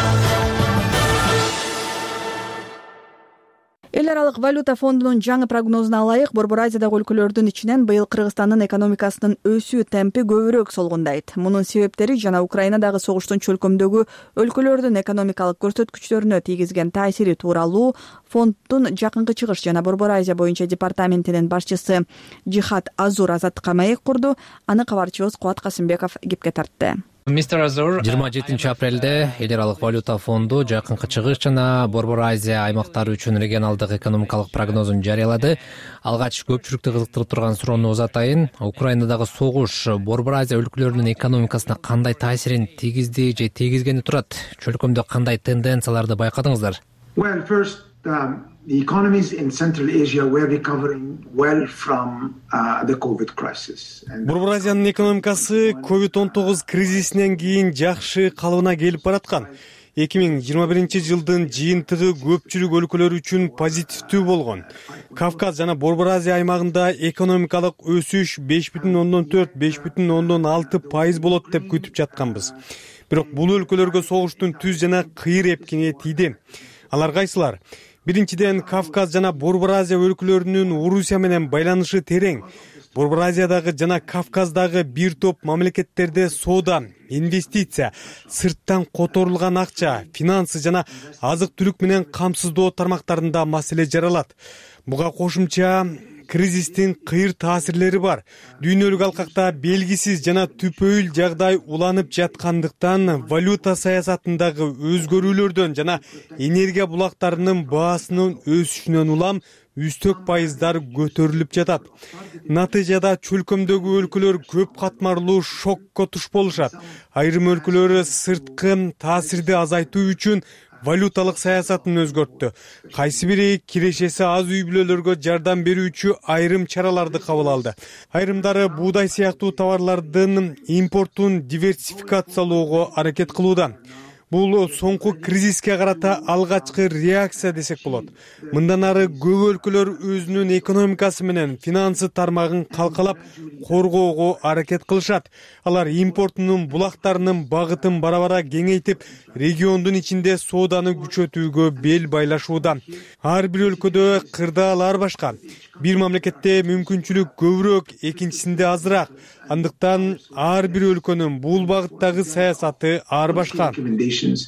Эл аралык валюта фондунун жаңы прогнозуна ылайык, Борбор Азиядагы өлкөлөрдүн ичинен быйыл Кыргызстандын экономикасынын өсүү темпи көбүрөөк солгундайт. Мунун себептери жана Украинадагы согуштун чөлкөмдөгү өлкөлөрдүн экономикалык көрсөткүчтөрүнө тийгизген таасири тууралуу фонддун жакынкы чыгыш жана Борбор Азия боюнча департаментинин башчысы Жихат Азур Азаттыкка маек курду. Аны кабарчыбыз Кубат Касымбеков кепке тартты. Мистер Азур, жыйырма жетинчи апрелде Эл аралык валюта фонду жакынкы чыгыш жана Борбор Азия аймактары үчүн регионалдык экономикалык прогнозун жарыялады. Алгач көпчүлүктү кызыктырып турган суроону узатайын. Украинадагы согуш Борбор Азия өлкөлөрүнүн экономикасына кандай таасирин тийгизди же тийгизгени турат? Чөлкөмдө кандай тенденцияларды байкадыңыздар? Well, first, um, the economies in Central Asia were recovering well from uh, the COVID crisis. Борбор Азиянын экономикасы ковид он тогуз кризисинен кийин жакшы калыбына келип бараткан. эки миң жыйырма биринчи жылдын жыйынтыгы көпчүлүк өлкөлөр үчүн позитивдүү болгон. Кавказ жана Борбор Азия аймагында экономикалык өсүш беш бүтүн ондон төрт — беш бүтүн ондон алты пайыз болот деп күтүп жатканбыз. Бирок бул өлкөлөргө согуштун түз жана кыйыр эпкини тийди. Алар кайсылар? Биринчиден, Кавказ жана Борбор Азия өлкөлөрүнүн Орусия менен байланышы терең. Борбор Азиядагы жана Кавказдагы бир топ мамлекеттерде соода, инвестиция, сырттан которулган акча, финансы жана азык-түлүк менен камсыздоо тармактарында маселе жаралат. Буга кошумча кризистин кыйыр таасирлери бар. Дүйнөлүк алкакта белгисиз жана түпөйүл жагдай уланып жаткандыктан валюта саясатындагы өзгөрүүлөрдөн жана энергия булактарынын баасынын өсүшүнөн улам үстөк пайыздар көтөрүлүп жатат. Натыйжада чөлкөмдөгү өлкөлөр көп катмарлуу шокко туш болушат. Айрым өлкөлөр сырткы таасирди азайтуу үчүн валюталык саясатын өзгөрттү. Кайсы бири кирешеси аз үй бүлөлөргө жардам берүүчү айрым чараларды кабыл алды. Айрымдары буудай сыяктуу товарлардын импортун диверсификациялоого аракет кылууда. Бул соңку кризиске карата алгачкы реакция десек болот. Мындан ары көп өлкөлөр өзүнүн экономикасы менен финансы тармагын калкалап коргоого аракет кылышат. Алар импортунун булактарынын багытын бара-бара кеңейтип, региондун ичинде сооданы күчөтүүгө бел байлашууда. Ар бир өлкөдө кырдаалар башка. Бир мамлекетте мүмкүнчүлүк көбүрөөк, экинчисинде азыраак. Андыктан ар бир өлкөнүн бул багыттагы саясаты ар башка.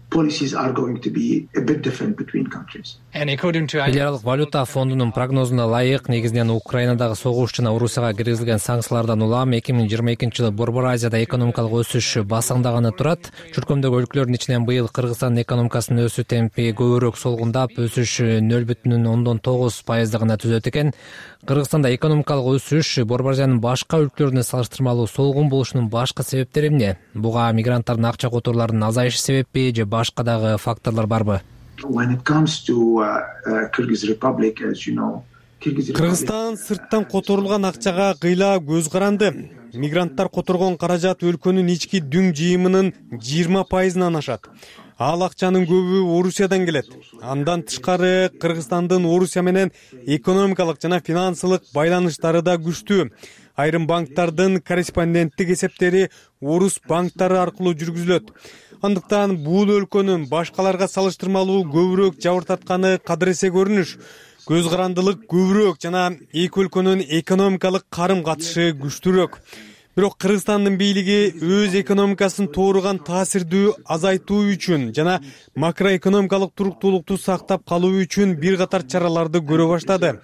policies are going to be a bit different between countries. Эл аралык валюта фондунун прогнозуна ылайык, негизинен Украинадагы согуш жана Орусияга киргизилген санкциялардан улам эки миң жыйырма экинчи жылы Борбор Азияда экономикалык өсүш басаңдаганы турат. Чуркөмдөгү өлкөлөрдүн ичинен быйыл Кыргызстандын экономикасынын өсүү темпи көбүрөөк солгундап, өсүш нөл бүтүн ондон тогуз пайызды гана түзөт экен. Кыргызстанда экономикалык өсүш Борбор Азиянын башка өлкөлөрүнө салыштырмалуу солгун болушунун башкы себептери эмне? Буга мигранттардын акча которууларынын азайышы себеппи же башка дагы факторлор барбы? When it comes to uh, uh, Kyrgyz Republic, as you know, Кыргызстан сырттан которулган акчага кыйла көз каранды. Мигранттар которгон каражат өлкөнүн ички дүң жыйымынын жыйырма пайызынан ашат. Ал акчанын көбү Орусиядан келет. Андан тышкары Кыргызстандын Орусия менен экономикалык жана финансылык байланыштары да күчтүү. Айрым банктардын корреспонденттик эсептери орус банктары аркылуу жүргүзүлөт. Андыктан бул өлкөнүн башкаларга салыштырмалуу көбүрөөк жабыртатканы кадыресе көрүнүш. Көз карандылык көбүрөөк жана эки өлкөнүн экономикалык карым катышы күчтүүрөөк. Бирок Кыргызстандын бийлиги өз экономикасын тууруган таасирдүү азайтуу үчүн жана макроэкономикалык туруктуулукту сактап калуу үчүн бир катар чараларды көрө баштады.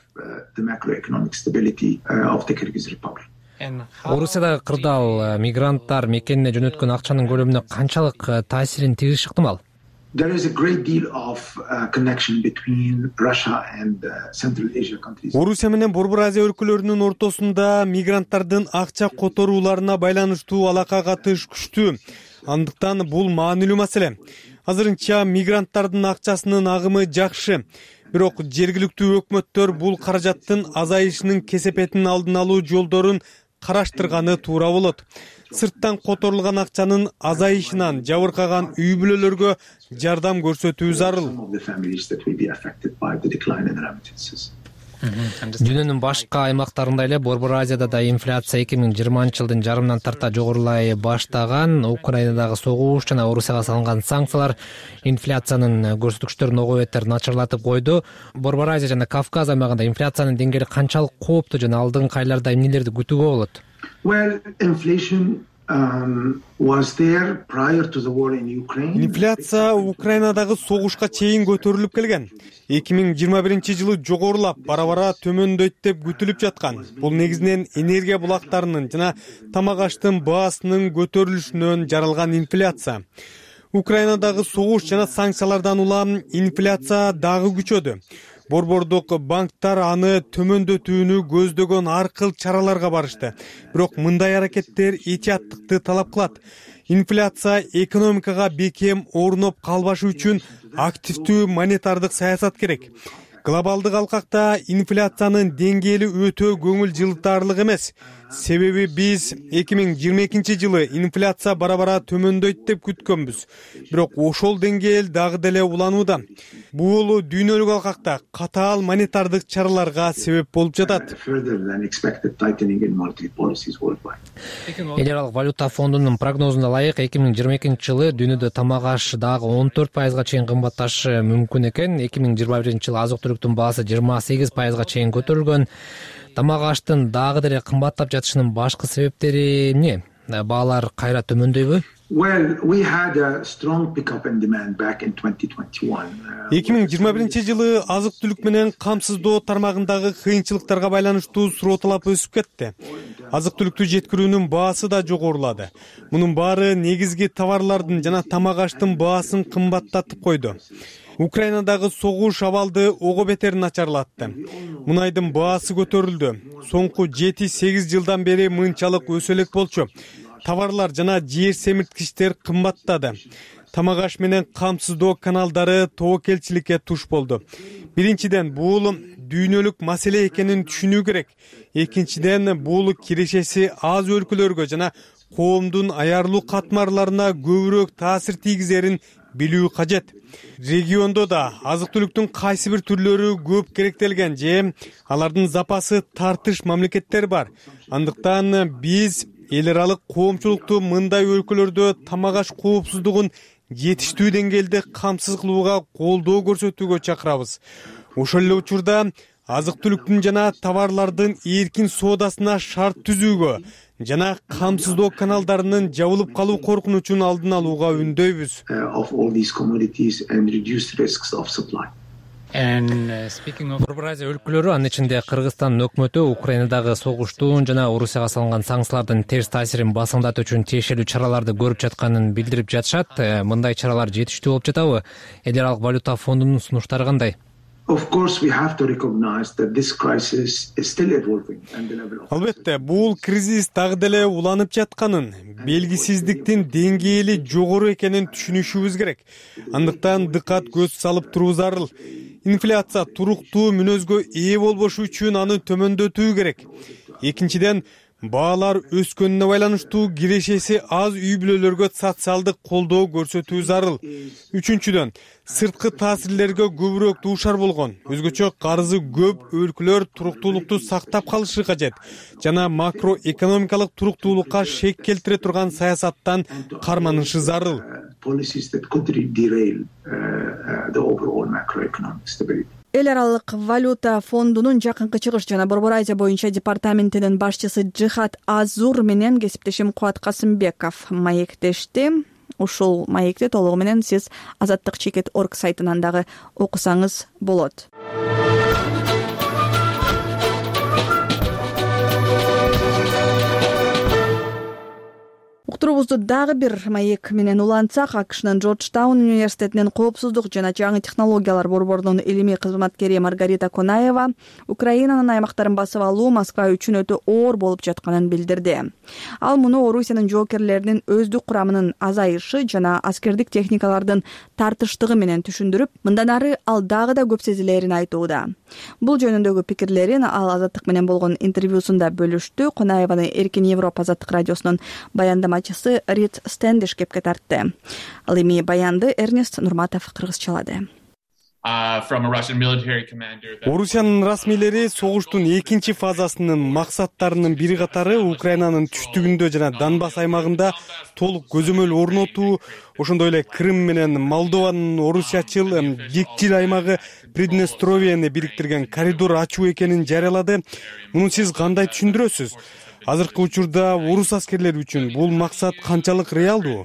Орусиядагы кырдаал мигранттар мекенине жөнөткөн акчанын көлөмүнө канчалык таасирин тийгизиши ыктымал? There is a great deal of uh, connection between Russia and uh, Central Asia countries. Орусия менен Борбор Азия өлкөлөрүнүн ортосунда мигранттардын акча которууларына байланыштуу алака катыш күчтүү. Андыктан бул маанилүү маселе. Азырынча мигранттардын акчасынын агымы жакшы. Бирок жергиликтүү өкмөттөр бул каражаттын азайышынын кесепетин алдын алуу жолдорун караштырганы туура болот. Сырттан которулган акчанын азайышынан жабыркаган үй бүлөлөргө жардам көрсөтүү зарыл. Дүйнөнүн башка аймактарында эле Борбор Азияда да инфляция эки миң жыйырманчы жылдын жарымынан тарта жогорулай баштаган. Украинадагы согуш жана Орусияга салынган санкциялар инфляциянын көрсөткүчтөрүн ого бетер начарлатып койду. Борбор Азия жана Кавказ аймагында инфляциянын деңгээли канчалык кооптуу жана алдыңкы айларда эмнелерди күтүүгө болот? Well, inflation um, was there prior to the war in Ukraine. Инфляция Украинадагы согушка чейин көтөрүлүп келген. эки миң жыйырма биринчи жылы жогорулап, бара-бара төмөндөйт деп күтүлүп жаткан. Бул негизинен энергия булактарынын жана тамак аштын баасынын көтөрүлүшүнөн жаралган инфляция. Украинадагы согуш жана санкциялардан улам инфляция дагы күчөдү. Борбордук банктар аны төмөндөтүүнү көздөгөн ар кыл чараларга барышты. Бирок мындай аракеттер этияттыкты талап кылат. Инфляция экономикага бекем орноп калбашы үчүн активдүү монетардык саясат керек. Глобалдык алкакта инфляциянын деңгээли өтө көңүл жылытарлык эмес. Себеби биз эки миң жыйырма экинчи жылы инфляция бара-бара төмөндөйт деп күткөнбүз. Бирок ошол деңгээл дагы деле уланууда. Бул дүйнөлүк алкакта катаал монетардык чараларга себеп болуп жатат. Эл аралык валюта фондунун прогнозуна ылайык эки миң жыйырма экинчи жылы дүйнөдө тамак аш дагы он төрт пайызга чейин кымбатташы мүмкүн экен. эки миң жыйырма биринчи жылы азык-түлүктүн баасы жыйырма сегиз пайызга чейин көтөрүлгөн. Тамак аштын дагы деле кымбаттап жатышынын башкы себептери эмне? Баалар кайра төмөндөйбү? Well, we had a strong pickup in demand back in twenty twenty-one. эки миң жыйырма биринчи жылы азык-түлүк менен камсыздоо тармагындагы кыйынчылыктарга байланыштуу суроо талап өсүп кетти. Азык-түлүктү жеткирүүнүн баасы да жогорулады. Мунун баары негизги товарлардын жана тамак аштын баасын кымбаттатып койду. Украинадагы согуш абалды ого бетер начарлатты. Мунайдын баасы көтөрүлдү. Соңку жети сегиз жылдан бери мынчалык өсө элек болчу. Товарлар жана жер семирткичтер кымбаттады. Тамак аш менен камсыздоо каналдары тобокелчиликке туш болду. Биринчиден, бул дүйнөлүк маселе экенин түшүнүү керек. Экинчиден, бул кирешеси аз өлкөлөргө жана коомдун аярлуу катмарларына көбүрөөк таасир тийгизерин билүү кажет. Региондо да азык-түлүктүн кайсы бир түрлөрү көп керектелген же алардын запасы тартыш мамлекеттер бар. Андыктан биз эл аралык коомчулукту мындай өлкөлөрдө тамак аш коопсуздугун жетиштүү деңгээлде камсыз кылууга колдоо көрсөтүүгө чакырабыз. Ошол эле учурда азык-түлүктүн жана товарлардын эркин соодасына шарт түзүүгө, жана камсыздоо каналдарынын жабылып калуу коркунучун алдын алууга үндөйбүз. Борбор Азия өлкөлөрү, анын ичинде Кыргызстандын өкмөтү Украинадагы согуштун жана Орусияга салынган санкциялардын терс таасирин басымдатуу үчүн тиешелүү чараларды көрүп жатканын билдирип жатышат. Мындай чаралар жетиштүү болуп жатабы? Эл аралык валюта фондунун сунуштары кандай? Албетте, бул кризис дагы деле уланып жатканын, белгисиздиктин деңгээли жогору экенин түшүнүшүбүз керек. Андыктан дыкат көз салып туруу зарыл. Инфляция туруктуу мүнөзгө ээ болбош үчүн аны төмөндөтүү керек. Экинчиден, баалар өскөнүнө байланыштуу кирешеси аз үй бүлөлөргө социалдык колдоо көрсөтүү зарыл. Үчүнчүдөн, сырткы таасирлерге көбүрөөк дуушар болгон, өзгөчө карызы көп өлкөлөр туруктуулукту сактап калышы кажет жана макроэкономикалык туруктуулукка шек келтире турган саясаттан карманышы зарыл. Эл аралык валюта фондунун жакынкы чыгыш жана Борбор Азия боюнча департаментинин башчысы Жихат Азур менен кесиптешим Кубат Касымбеков маектешти. Ушул маекти толугу менен сиз азаттык чекит точка орг сайтынан дагы окусаңыз болот. Уктуруубузду дагы бир маек менен улантсак, АКШнын Джорджтаун университетинин коопсуздук жана жаңы технологиялар борборунун илимий кызматкери Маргарита Конаева Украинанын аймактарын басып алуу Москва үчүн өтө оор болуп жатканын билдирди. Ал муну Орусиянын жоокерлеринин өздүк курамынын азайышы жана аскердик техникалардын тартыштыгы менен түшүндүрүп, мындан ары ал дагы да көп сезилерин айтууда. Бул жөнүндөгү пикирлерин ал Азаттык менен болгон интервьюсунда бөлүштү. Конаеваны Эркин Европа Азаттык радиосунун баяндамачысы Рид Стендиш кепке тартты. Ал эми баянды Эрнест Нурматов кыргызчалады. Орусиянын расмийлери согуштун экинчи фазасынын максаттарынын бири катары Украинанын түштүгүндө жана Донбасс аймагында толук көзөмөл орнотуу, ошондой эле Крым менен Молдованын орусиячыл жекчил аймагы Приднестровияны бириктирген коридор ачуу экенин жарыялады. Муну сиз кандай түшүндүрөсүз? Азыркы учурда орус аскерлери үчүн бул максат канчалык реалдуу?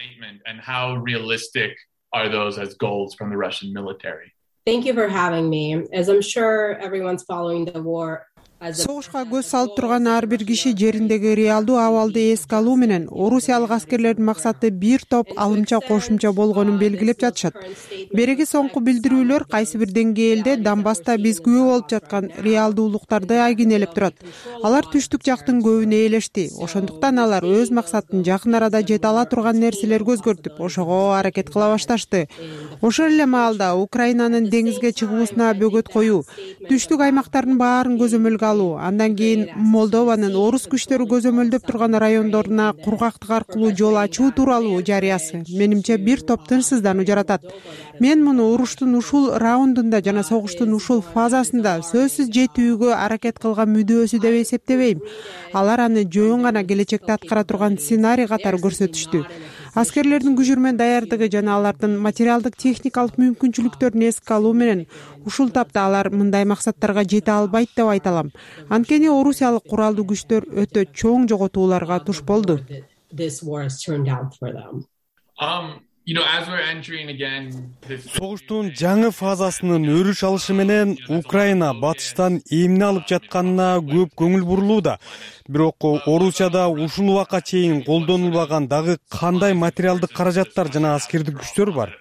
Are those as goals from the Russian military? Thank you for having me. As I'm sure everyone's following the war. Согушка көз салып турган ар бир киши жериндеги реалдуу абалды эске алуу менен орусиялык аскерлердин максаты бир топ алымча кошумча болгонун белгилеп жатышат. Береги соңку билдирүүлөр кайсы бир деңгээлде Донбасста биз күбө болуп жаткан реалдуулуктарды айгинелеп турат. Алар түштүк жактын көбүн ээлешти. Ошондуктан алар өз максатын жакын арада жете ала турган нерселерге өзгөртүп, ошого аракет кыла башташты. Ошол эле маалда Украинанын деңизге чыгуусуна бөгөт коюу, түштүк аймактардын баарын көзөмөлгө алуу, андан кийин Молдованын орус күчтөрү көзөмөлдөп турган райондоруна кургактык аркылуу жол ачуу тууралуу жарыясы менимче бир топ тынчсыздануу жаратат. Мен муну уруштун ушул раундунда жана согуштун ушул фазасында сөзсүз жетүүгө аракет кылган мүдөөсү деп эсептебейм. Алар аны жөн гана келечекте аткара турган сценарий катары көрсөтүштү. Аскерлердин күжүрмөн даярдыгы жана алардын материалдык техникалык мүмкүнчүлүктөрүн эске алуу менен ушул тапта алар мындай максаттарга жете албайт деп айта алам. Анткени орусиялык куралдуу күчтөр өтө чоң жоготууларга туш болду. Согуштун жаңы фазасынын өрүш алышы менен Украина батыштан эмне алып жатканына көп көңүл бурулууда. Бирок Орусияда ушул убакка чейин колдонулбаган дагы кандай материалдык каражаттар жана аскердик күчтөр бар?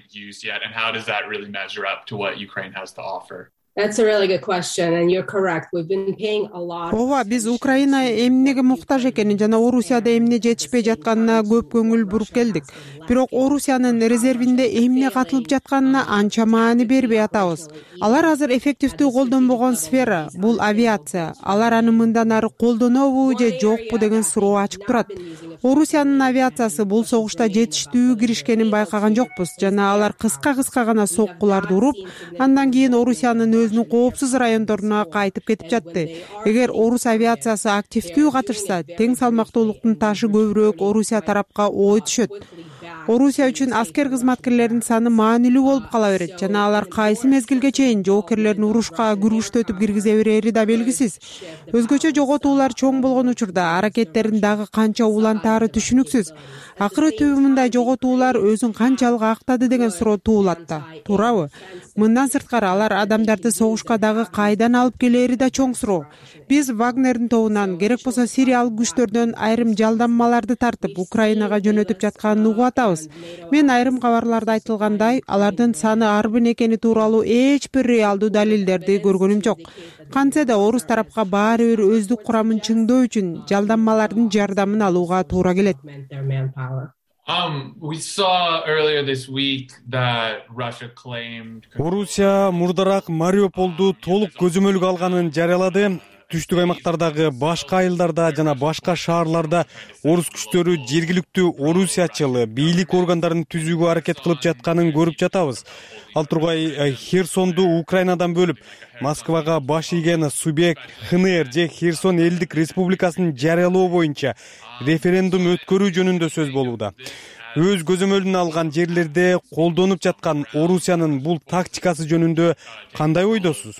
That's a really good question, and you're correct. We've been paying a lot. Ооба, биз Украина эмнеге муктаж экенин жана Орусияда эмне жетишпей жатканына көп көңүл буруп келдик. Бирок Орусиянын резервинде эмне катылып жатканына анча маани бербей атабыз. Алар азыр эффективдүү колдонбогон сфера, бул авиация. Алар аны мындан ары колдонобу же жокпу деген суроо ачык турат. Орусиянын авиациясы бул согушта жетиштүү киришкенин байкаган жокпуз жана алар кыска-кыска гана соккуларды уруп, андан кийин Орусиянын өзүнүн коопсуз райондоруна кайтып кетип жатты. Эгер орус авиациясы активдүү катышса, тең салмактуулуктун ташы көбүрөөк Орусия тарапка ой түшөт. орусия үчүн аскер кызматкерлеринин саны маанилүү болуп кала берет жана алар кайсы мезгилге чейин жоокерлерин урушка күргүчтөтүп киргизе берери да белгисиз. Өзгөчө жоготуулар чоң болгон учурда аракеттерин дагы канча улантаары түшүнүксүз. Акыры түбү мындай жоготуулар өзүн канчалык актады деген суроо туулат да, туурабы? Мындан сырткары алар адамдарды согушка дагы кайдан алып келери да чоң суроо. Биз Вагнердин тобунан, керек болсо Сириялык күчтөрдөн айрым жалданмаларды тартып Украинага жөнөтүп жатканын угуп атабыз. Мен айрым кабарларда айтылгандай, алардын саны арбын экени тууралуу эч бир реалдуу далилдерди көргөнүм жок. Кантсе да орус тарапка баары бир өздүк курамын чыңдоо үчүн жалданмалардын жардамын алууга туура келет. Орусия мурдараак Мариуполду толук көзөмөлгө алганын жарыялады. Түштүк аймактардагы башка айылдарда жана башка шаарларда орус күчтөрү жергиликтүү орусиячыл бийлик органдарын түзүүгө аракет кылып жатканын көрүп жатабыз. Ал тургай Херсонду Украинадан бөлүп, Москвага баш ийген субъект ХНР же Херсон элдик республикасын жарыялоо боюнча референдум өткөрүү жөнүндө сөз болууда. Өз көзөмөлүнө алган жерлерде колдонуп жаткан Орусиянын бул тактикасы жөнүндө кандай ойдосуз?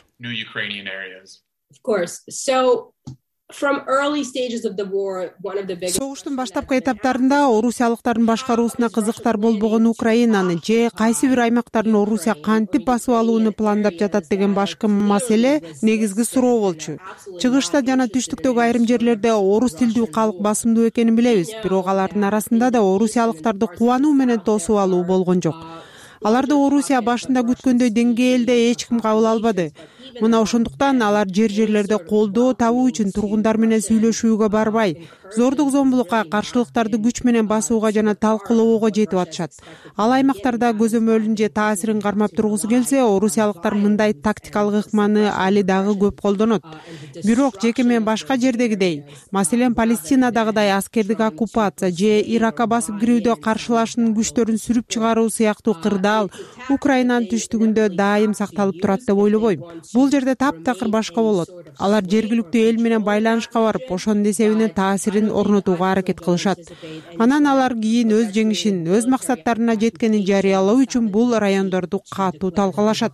Согуштун баштапкы этаптарында орусиялыктардын башкаруусуна кызыктар болбогон Украинаны же кайсы бир аймактарын Орусия кантип басып алууну пландап жатат деген башкы маселе негизги суроо болчу. Чыгышта жана түштүктөгү айрым жерлерде орус тилдүү калк басымдуу экенин билебиз, бирок алардын арасында да орусиялыктарды кубануу менен тосуп алуу болгон жок. Аларды Орусия башында күткөндөй деңгээлде эч ким кабыл албады. Мына ошондуктан алар жер-жерлерде колдоо табуу үчүн тургундар менен сүйлөшүүгө барбай, зордук зомбулукка, каршылыктарды күч менен басууга жана талкуулоого жетип атышат. Ал аймактарда көзөмөлүн же таасирин кармап тургусу келсе, орусиялыктар мындай тактикалык ыкманы али дагы көп колдонот. Бирок жеке мен башка жердегидей, маселен Палестинадагыдай аскердик оккупация же Иракка басып кирүүдө каршылашынын күчтөрүн сүрүп чыгаруу сыяктуу кырдаал Украинанын түштүгүндө дайым сакталып турат деп ойлобойм. Бул жерде таптакыр башка болот. Алар жергиликтүү эл менен байланышка барып, ошонун эсебинен таасирин орнотууга аракет кылышат. Анан алар кийин өз жеңишин, өз максаттарына жеткенин жарыялоо үчүн бул райондорду катуу талкалашат.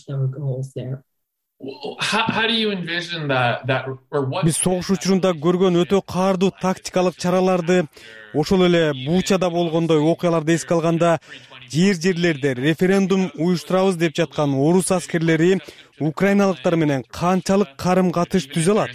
Биз согуш учурунда көргөн өтө каардуу тактикалык чараларды, ошол эле Бучада болгондой окуяларды эске алганда, жер-жерлерде референдум уюштурабыз деп жаткан орус аскерлери украиналыктар менен канчалык карым-катыш түзө алат?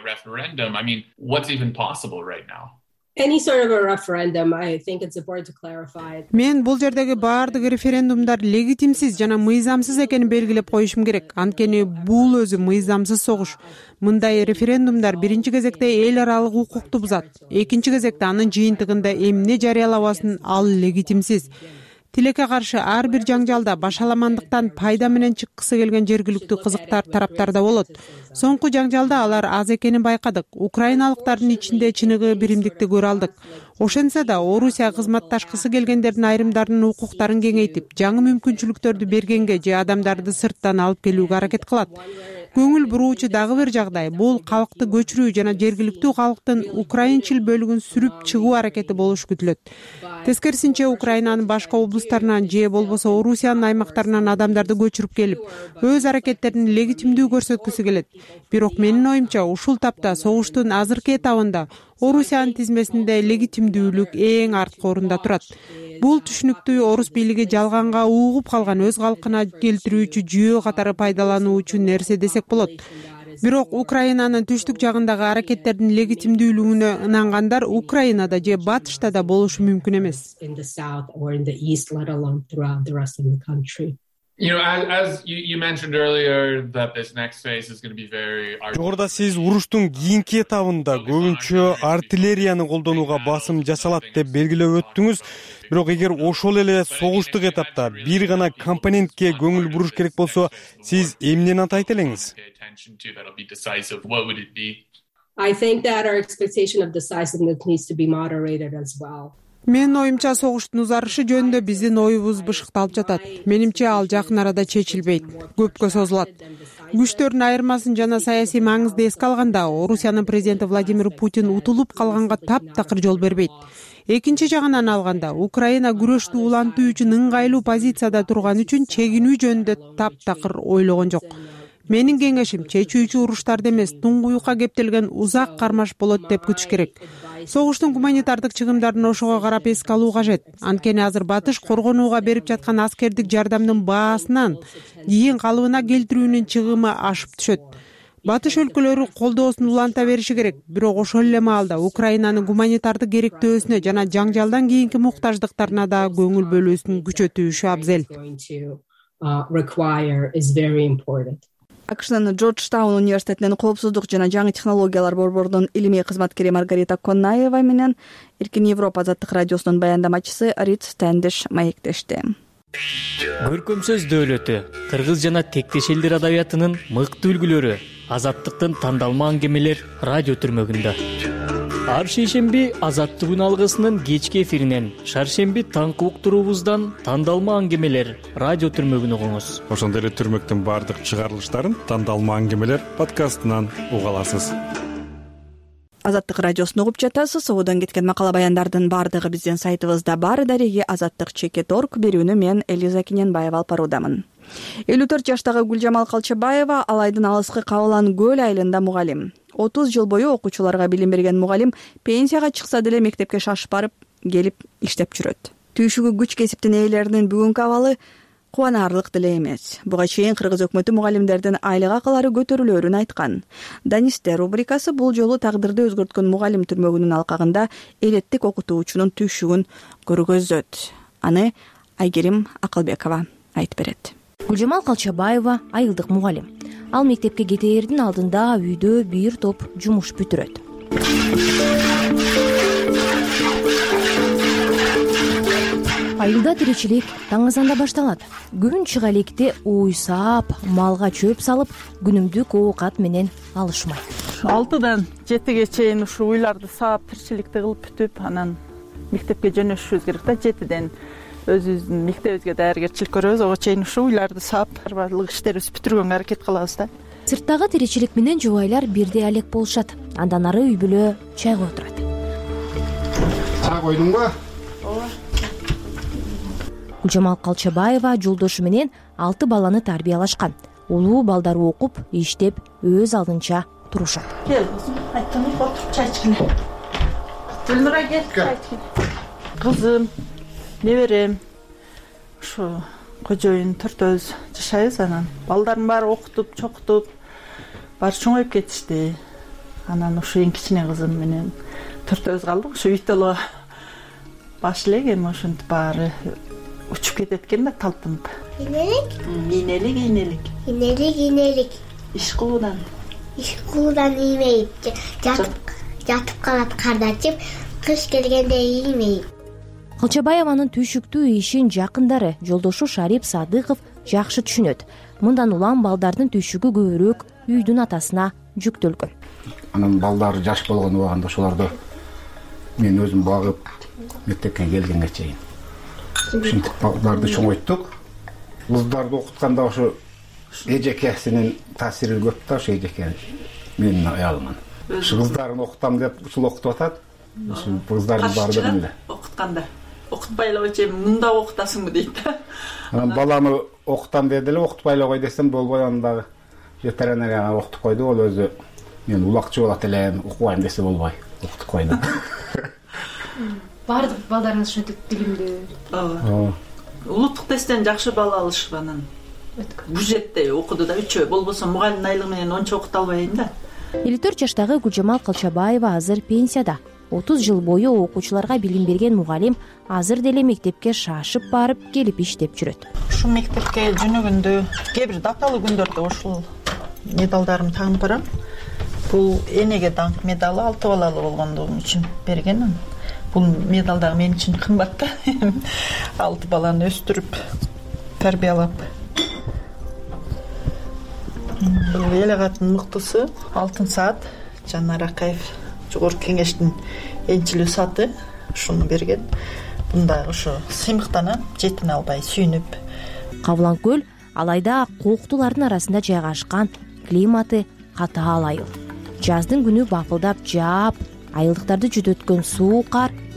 Мен бул жердеги баардык референдумдар легитимсиз жана мыйзамсыз экенин белгилеп коюшум керек. Анткени бул өзү мыйзамсыз согуш. Мындай референдумдар биринчи кезекте эл аралык укукту бузат. Экинчи кезекте анын жыйынтыгында эмне жарыялабасын ал легитимсиз. Тилекке каршы ар бир жаңжалда башаламандыктан пайда менен чыккысы келген жергиликтүү кызыктар тараптарда болот. Соңку жаңжалда алар аз экенин байкадык. Украиналыктардын ичинде чыныгы биримдикти көрө алдык. Ошентсе да Орусия кызматташкысы келгендердин айрымдарынын укуктарын кеңейтип, жаңы мүмкүнчүлүктөрдү бергенге же адамдарды сырттан алып келүүгө аракет кылат. Көңүл буруучу дагы бир жагдай бул калкты көчүрүү жана жергиликтүү калктын украинчил бөлүгүн сүрүп чыгуу аракети болушу күтүлөт. Тескерисинче Украинанын башка облустарынан же болбосо Орусиянын аймактарынан адамдарды көчүрүп келип, өз аракеттерин легитимдүү көрсөткүсү келет. Бирок менин оюмча ушул тапта согуштун азыркы этабында Орусиянын тизмесинде легитимдүүлүк эң арткы орунда турат. Бул түшүнүктүү орус бийлиги жалганга угуп калган өз калкына келтирүүчү жүйө катары пайдалануу үчүн нерсе десек болот. Бирок Украинанын түштүк жагындагы аракеттердин легитимдүүлүгүнө ынангандар Украинада же батышта да болушу мүмкүн эмес. Жогоруда сиз уруштун кийинки этабында көбүнчө артиллерияны колдонууга басым жасалат деп белгилеп өттүңүз. Бирок эгер ошол эле согуштук этапта бир гана компонентке көңүл буруш керек болсо, сиз эмнени атайт элеңиз? Менин оюмча согуштун узарышы жөнүндө биздин оюбуз бышыкталып жатат. Менимче ал жакын арада чечилбейт, көпкө созулат. Күчтөрдүн айырмасын жана саясий маңызды эске алганда, Орусиянын президенти Владимир Путин утулуп калганга таптакыр жол бербейт. экинчи жагынан алганда Украина күрөштү улантуу үчүн ыңгайлуу позицияда турган үчүн чегинүү жөнүндө таптакыр ойлогон жок. Менин кеңешим чечүүчү уруштарды эмес, туңгуюкка кептелген узак кармаш болот деп күтүш керек. Согуштун гуманитардык чыгымдарын ошого карап эске алуу кажет. Анткени азыр батыш коргонууга берип жаткан аскердик жардамдын баасынан кийин калыбына келтирүүнүн чыгымы ашып түшөт. Батыш өлкөлөрү колдоосун уланта бериши керек, бирок ошол эле маалда Украинанын гуманитардык керектөөсүнө жана жаңжалдан кийинки муктаждыктарына да көңүл бөлүүсүн күчөтүшү абзел. акшнын Джорджтаун университетинин коопсуздук жана жаңы технологиялар борборунун илимий кызматкери Маргарита Коннаева менен Эркин Европа азаттык радиосунун баяндамачысы Рит Стендиш маектешти. Көркөм сөз дөөлөтү, кыргыз жана тектеш элдер адабиятынын мыкты үлгүлөрү, азаттыктын тандалма аңгемелер радио түрмөгүндө. Ар шейшемби азаттык күн алгысынын кечки эфиринен, шаршемби таңкы уктуруубуздан тандалма аңгемелер радио түрмөгүн угуңуз. Ошондой эле түрмөктүн баардык чыгарылыштарын тандалма аңгемелер подкастынан уга аласыз. Азаттык радиосун угуп жатасыз. Ободон кеткен макала баяндардын баардыгы биздин сайтыбызда бар. Дареги азаттык чекит точка орг. Берүүнү мен Элиза Киненбаева алып баруудамын. элүү төрт жаштагы Гүлжамал Калчыбаева Алайдын алыскы Кабылан көл айылында мугалим. отуз жыл бою окуучуларга билим берген мугалим пенсияга чыкса деле мектепке шашып барып келип иштеп жүрөт. Түйшүгү күч кесиптин ээлеринин бүгүнкү абалы кубанарлык деле эмес. Буга чейин кыргыз өкмөтү мугалимдердин айлык акылары көтөрүлөөрүн айткан. Данисте рубрикасы бул жолу тагдырды өзгөрткөн мугалим түрмөгүнүн алкагында элеттик окутуучунун түйшүгүн көргөзөт. Аны Айгерим Акылбекова айтып берет. Гүлжамал Калчыбаева айылдык мугалим. Ал мектепке кетээрдин алдында үйдө бир топ жумуш бүтүрөт. Айылда тиричилик таң азанда башталат. Күн чыга электе ой саап, малга чөп салып, күнүмдүк оокат менен алышмайт. алтыдан жетиге чейин ушу уйларды саап, тиричиликти кылып бүтүп, анан мектепке жөнөшүшүбүз керек да. жетиден өзүбүздүн мектебибизге даяргерчилик көрөбүз. Ого чейин ушу уйларды саап, баардык иштерибизди бүтүргөнгө аракет кылабыз да. Сырттагы тиричилик менен жубайлар бирдей алек болушат. Андан ары үй бүлө чайга отурат. Чай койдуңбу? Ооба. Гүлжамал Калчыбаева жолдошу менен алты баланы тарбиялашкан. Улуу балдары окуп, иштеп, өз алдынча турушат. Кел, айткан отуруп чай ичкиле. Гүлнура кел, чай ичкиле. Кызым, неберем, ушу кожоюн төртөөбүз жашайбыз. Анан балдардын баары окутуп, чокутуп, баары чоңоюп кетишти. Анан ушу эң кичине кызым менен төртөөбүз калдык. Ушу үйтөлгө баш элек, эми ошентип баары учуп кетет экен да, талпынып. Ийнелик? Ийнелик, ийнелик. Ийнелик, ийнелик. Иш кылуудан. Иш кылуудан иймейт. Жатып, жатып калат кардачып, кыш келгенде иймейт. Калчыбаеванын түйшүктүү ишин жакындары, жолдошу Шарип Садыков жакшы түшүнөт. Мындан улам балдардын түйшүгү көбүрөөк үйдүн атасына жүктөлгөн. Анан балдары жаш болгон убагында ошолорду мен өзүм багып мектепке келгенге чейин ушинтип балдарды чоңойттук. Кыздарды окутканда ошо эжекесинин таасири көп да, ошо эжеке менин аялымын. Ушу кыздарын окутам деп ушул окутуп атат. Ушу кыздардын баары бир эле. Окутканда окутпай эле койчу, мында окутасыңбы дейт да. Анан баланы окутам деди эле, окутпай эле кой десем болбой, андагы ветеринарияга окутуп койду. Ол өзү мен улакчы болот элем, окубайм десе болбой, окутуп койду. Баардык балдарыңыз ушинтип билимдүү. Ооба. Улуттук тесттен жакшы балл алышып, анан бюджетте окуду да үчөө. Болбосо мугалимдин айлыгы менен ончо окута албайм да. элүү төрт жаштагы Гүлжамал Калчыбаева азыр пенсияда. отуз жыл бою окуучуларга билим берген мугалим азыр деле мектепке шашып барып келип иштеп жүрөт. Ушул мектепке жөнөгөндө кээ бир даталуу күндөрдө ушул медалдарымды тагынып барам. Бул энеге даңк медалы алты балалы болгондугум үчүн берген. Бул медал дагы мен үчүн кымбат да. алты баланы өстүрүп, тарбиялап. Бул эл агатын мыктысы Алтын саат Жанар Акаев жогорку кеңештин энчилүү сааты ушуну берген. Мында ошо сыймыктанам, жетине албай сүйүнүп. Кабылан көл Алайда кооктулардын арасында жайгашкан, климаты катаал айыл. Жаздын күнү бапылдап жаап, айылдыктарды жүдөткөн суу кар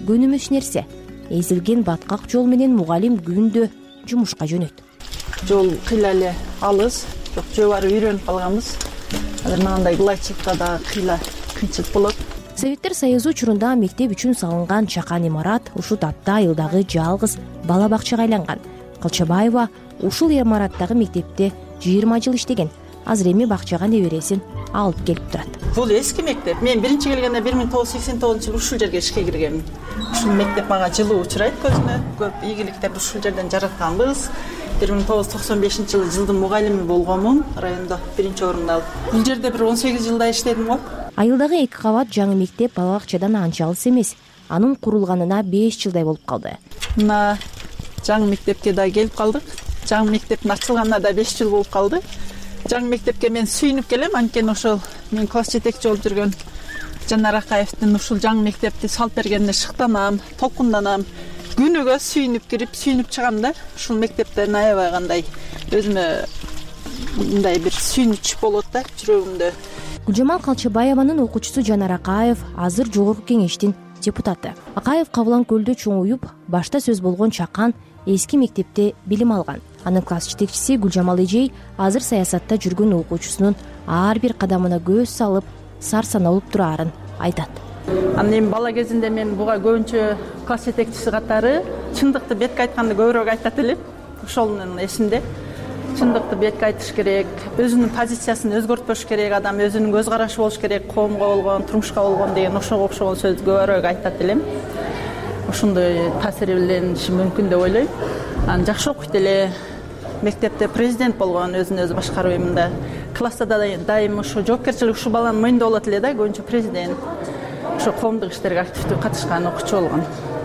көнүмүш нерсе. Эзилген баткак жол менен мугалим күндө жумушка жөнөйт. Жол кыйла эле алыс, жок жобары үйрөнүп калганбыз. Азыр мындай булайчылыкта да кыйла кыйынчылык болот. Советтер Союзу учурунда мектеп үчүн салынган чакан имарат ушул тапта айылдагы жалгыз бала бакчага айланган. Калчабаева ушул имараттагы мектепте жыйырма жыл иштеген. Азыр эми бакчага небересин алып келип турат. Бул эски мектеп. Мен биринчи келгенде бир миң тогуз жүз сексен тогузунчу жылы ушул жерге ишке киргенмин. Ушул мектеп мага жылуу учурайт көзүмө. Көп ийгиликтерди ушул жерден жаратканбыз. бир миң тогуз жүз токсон бешинчи жылы жылдын мугалими болгонмун, райондо биринчи орунду алып. Бул жерде бир он сегиз жылдай иштедим го. Айылдагы эки кабат жаңы мектеп бала бакчадан анча алыс эмес. Анын курулганына беш жылдай болуп калды. Мына жаңы мектепке да келип калдык. Жаңы мектептин ачылганына да беш жыл болуп калды. Жаңы мектепке мен сүйүнүп келем, анткени ошол мен класс жетекчи болуп жүргөн Жанар Акаевдин ушул жаңы мектепти салып бергенине шыктанам, толкунданам. Күнүгө сүйүнүп кирип, сүйүнүп чыгам да. Ушул мектептен аябай кандай өзүмө мындай бир сүйүнүч болот да жүрөгүмдө. Гүлжамал Калчабаеванын окуучусу Жанар Акаев азыр жогорку кеңештин депутаты. Акаев Кабылан көлдө чоңуюп, башта сөз болгон чакан эски мектепте билим алган. Анын класс жетекчиси Гүлжамал эжей азыр саясатта жүргөн окуучусунун ар бир кадамына көз салып, сарсаналып турарын айтат. Анан эми бала кезинде мен буга көбүнчө класс жетекчиси катары чындыкты бетке айтканды көбүрөөк айтат элем. Ошонун эсимде. Чындыкты бетке айтыш керек, өзүнүн позициясын өзгөртпөш керек, адам өзүнүн көз карашы болуш керек, коомго болгон, турмушка болгон деген ошого окшогон сөздү көбүрөөк айтат элем. Ошондой таасир билениши мүмкүн деп ойлойм. Анан жакшы окуйт эле. Мектепте президент болгон, өзүн өзү башкарып эминде. Класста да дайым ошо жоопкерчилик ушул баланын мойнунда болот эле да, көбүнчө президент. Ошо коомдук иштерге активдүү катышкан окуучу болгон.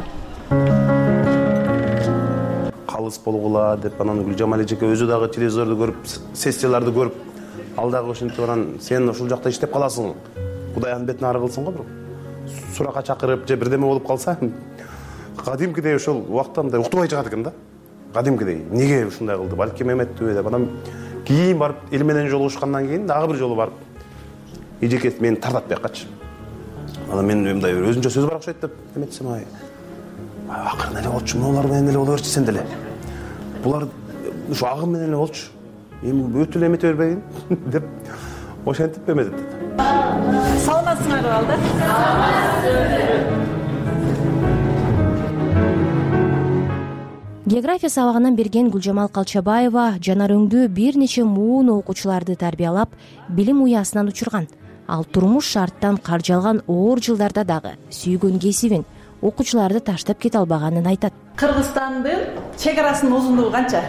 Калыс болгула деп анан Гүлжамал эжеке өзү дагы телевизорду көрүп, сессияларды көрүп, ал дагы ошентип анан сен ушул жакта иштеп каласың. Кудай анын бетин ары кылсын го, бирок суракка чакырып же бирдеме болуп калса, кадимкидей ошол убакта мындай уктубай чыгат экен да. Кадимкидей эмнеге ушундай кылды, балким эметти деп анан кийин барып эл менен жолугушкандан кийин дагы бир жолу барып эжеке мени тартат бияқкачы. Анан мен мындай өзүнчө сөз бар окшойт деп эметсем, ай акырын эле болчу, мунулар менен эле боло берчи сен деле. Булар ушу агым менен эле болчу. Эми өтө эле эмете бербейин деп ошентип эметет. Саламатсыңарбы алда? География сабагынан берген Гүлжамал Калчабаева жанар өңдүү бир нече муун окуучуларды тарбиялап, билим уясынан учурган. Ал турмуш шарттан каржалган оор жылдарда дагы сүйгөн кесибин, окуучуларды таштап кете албаганын айтат. Кыргызстандын чек арасынын узундугу канча?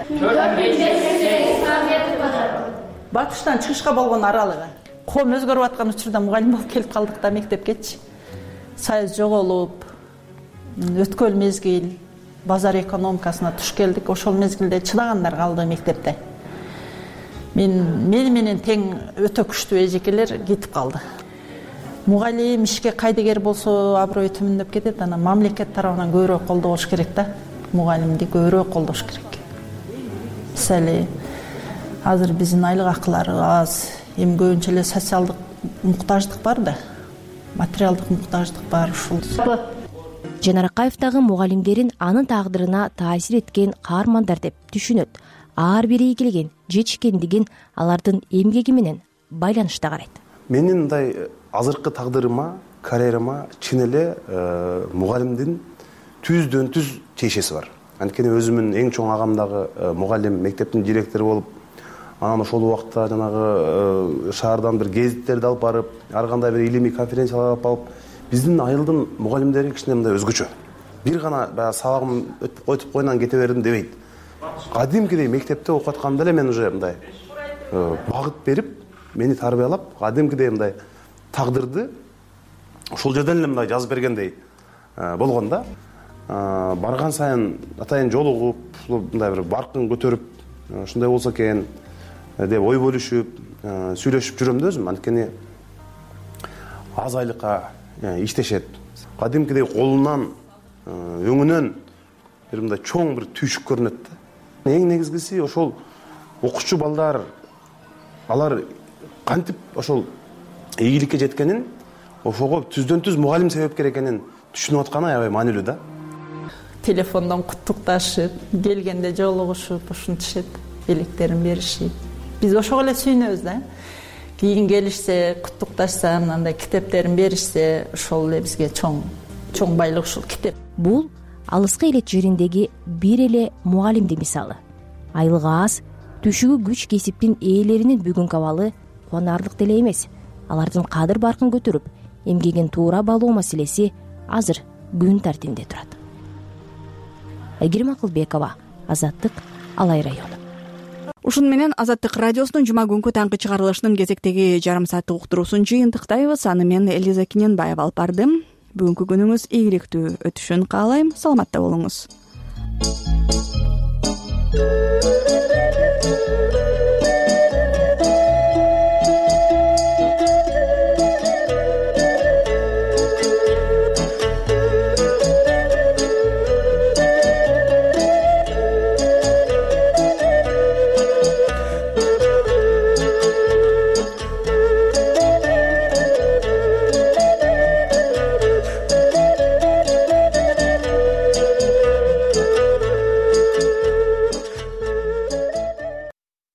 Батыштан чыгышка болгон аралыгы. Коом өзгөрүп аткан учурда мугалим болуп келип калдык да мектепкечи. Союз жоголуп, өткөл мезгил, базар экономикасына туш келдик. Ошол мезгилде чыдагандар калды мектепте. Мен мени менен тең өтө күчтүү эжекелер кетип калды. Мугалим ишке кайдыгер болсо аброй төмөндөп кетет. Анан мамлекет тарабынан көбүрөөк колдоо болуш керек да. Мугалимди көбүрөөк колдош керек. Мисалы, азыр биздин айлык акылары аз, эми көбүнчө эле социалдык муктаждык бар да. Материалдык муктаждык бар ушул. Жанар Акаевдагы мугалимдерин анын тагдырына таасир эткен каармандар деп түшүнөт. Ар бири ийгилигин, жетишкендигин алардын эмгеги менен байланышта карайт. Менин мындай азыркы тагдырыма, карьерама чын эле мугалимдин түздөн түз тиешеси бар. Анткени өзүмүн эң чоң агам дагы мугалим, мектептин директору болуп, анан ошол убакта жанагы шаардан бир гезиттерди алып барып, ар кандай бир илимий конференциялар алып алып, биздин айылдын мугалимдери кичине мындай өзгөчө. Бир гана баягы сабагым өтүп койтуп койнан кете бердим дебейт. Кадимкидей мектепте окуп атканда эле мен уже мындай багыт берип, мени тарбиялап, кадимкидей мындай тагдырды ошол жерден эле мындай жазып бергендей болгон да. Барган сайын атайын жолугуп, мындай бир баркын көтөрүп, ушундай болсо экен деп ой бөлүшүп, сүйлөшүп жүрөм да өзүм. Анткени аз айлыкка иштешет. Кадимкидей колунан, өңүнөн бир мындай чоң бир түйшүк көрүнөт да. Эң негизгиси ошол окуучу балдар, алар кантип ошол ийгиликке жеткенин, ошого түздөн түз мугалим себепкер экенин түшүнүп атканы аябай маанилүү да. Телефондон куттукташып, келгенде жолугушуп, ушинтишет, белектерин беришип. Биз ошого эле сүйүнөбүз да. Кийин келишсе, куттукташса, мындай китептерин беришсе, ошол эле бизге чоң чоң байлык ушул китеп. Бул алыскы элет жериндеги бир эле мугалимдин мисалы. Айлыгы аз, түшүгү күч кесиптин ээлеринин бүгүнкү абалы кубанарлык деле эмес. Алардын кадыр баркын көтөрүп, эмгегин туура баалоо маселеси азыр күн тартибинде турат. Айгерим Акылбекова, Азаттык, Алай району. Ушун менен Азаттык радиосунун жума күнкү таңкы чыгарылышынын кезектеги жарым сааттык уктуруусун жыйынтыктайбыз. Аны мен Элиза Кененбаева алып бардым. Бүгүнкү күнүңүз ийгиликтүү өтүшүн каалайм. Саламатта болуңуз.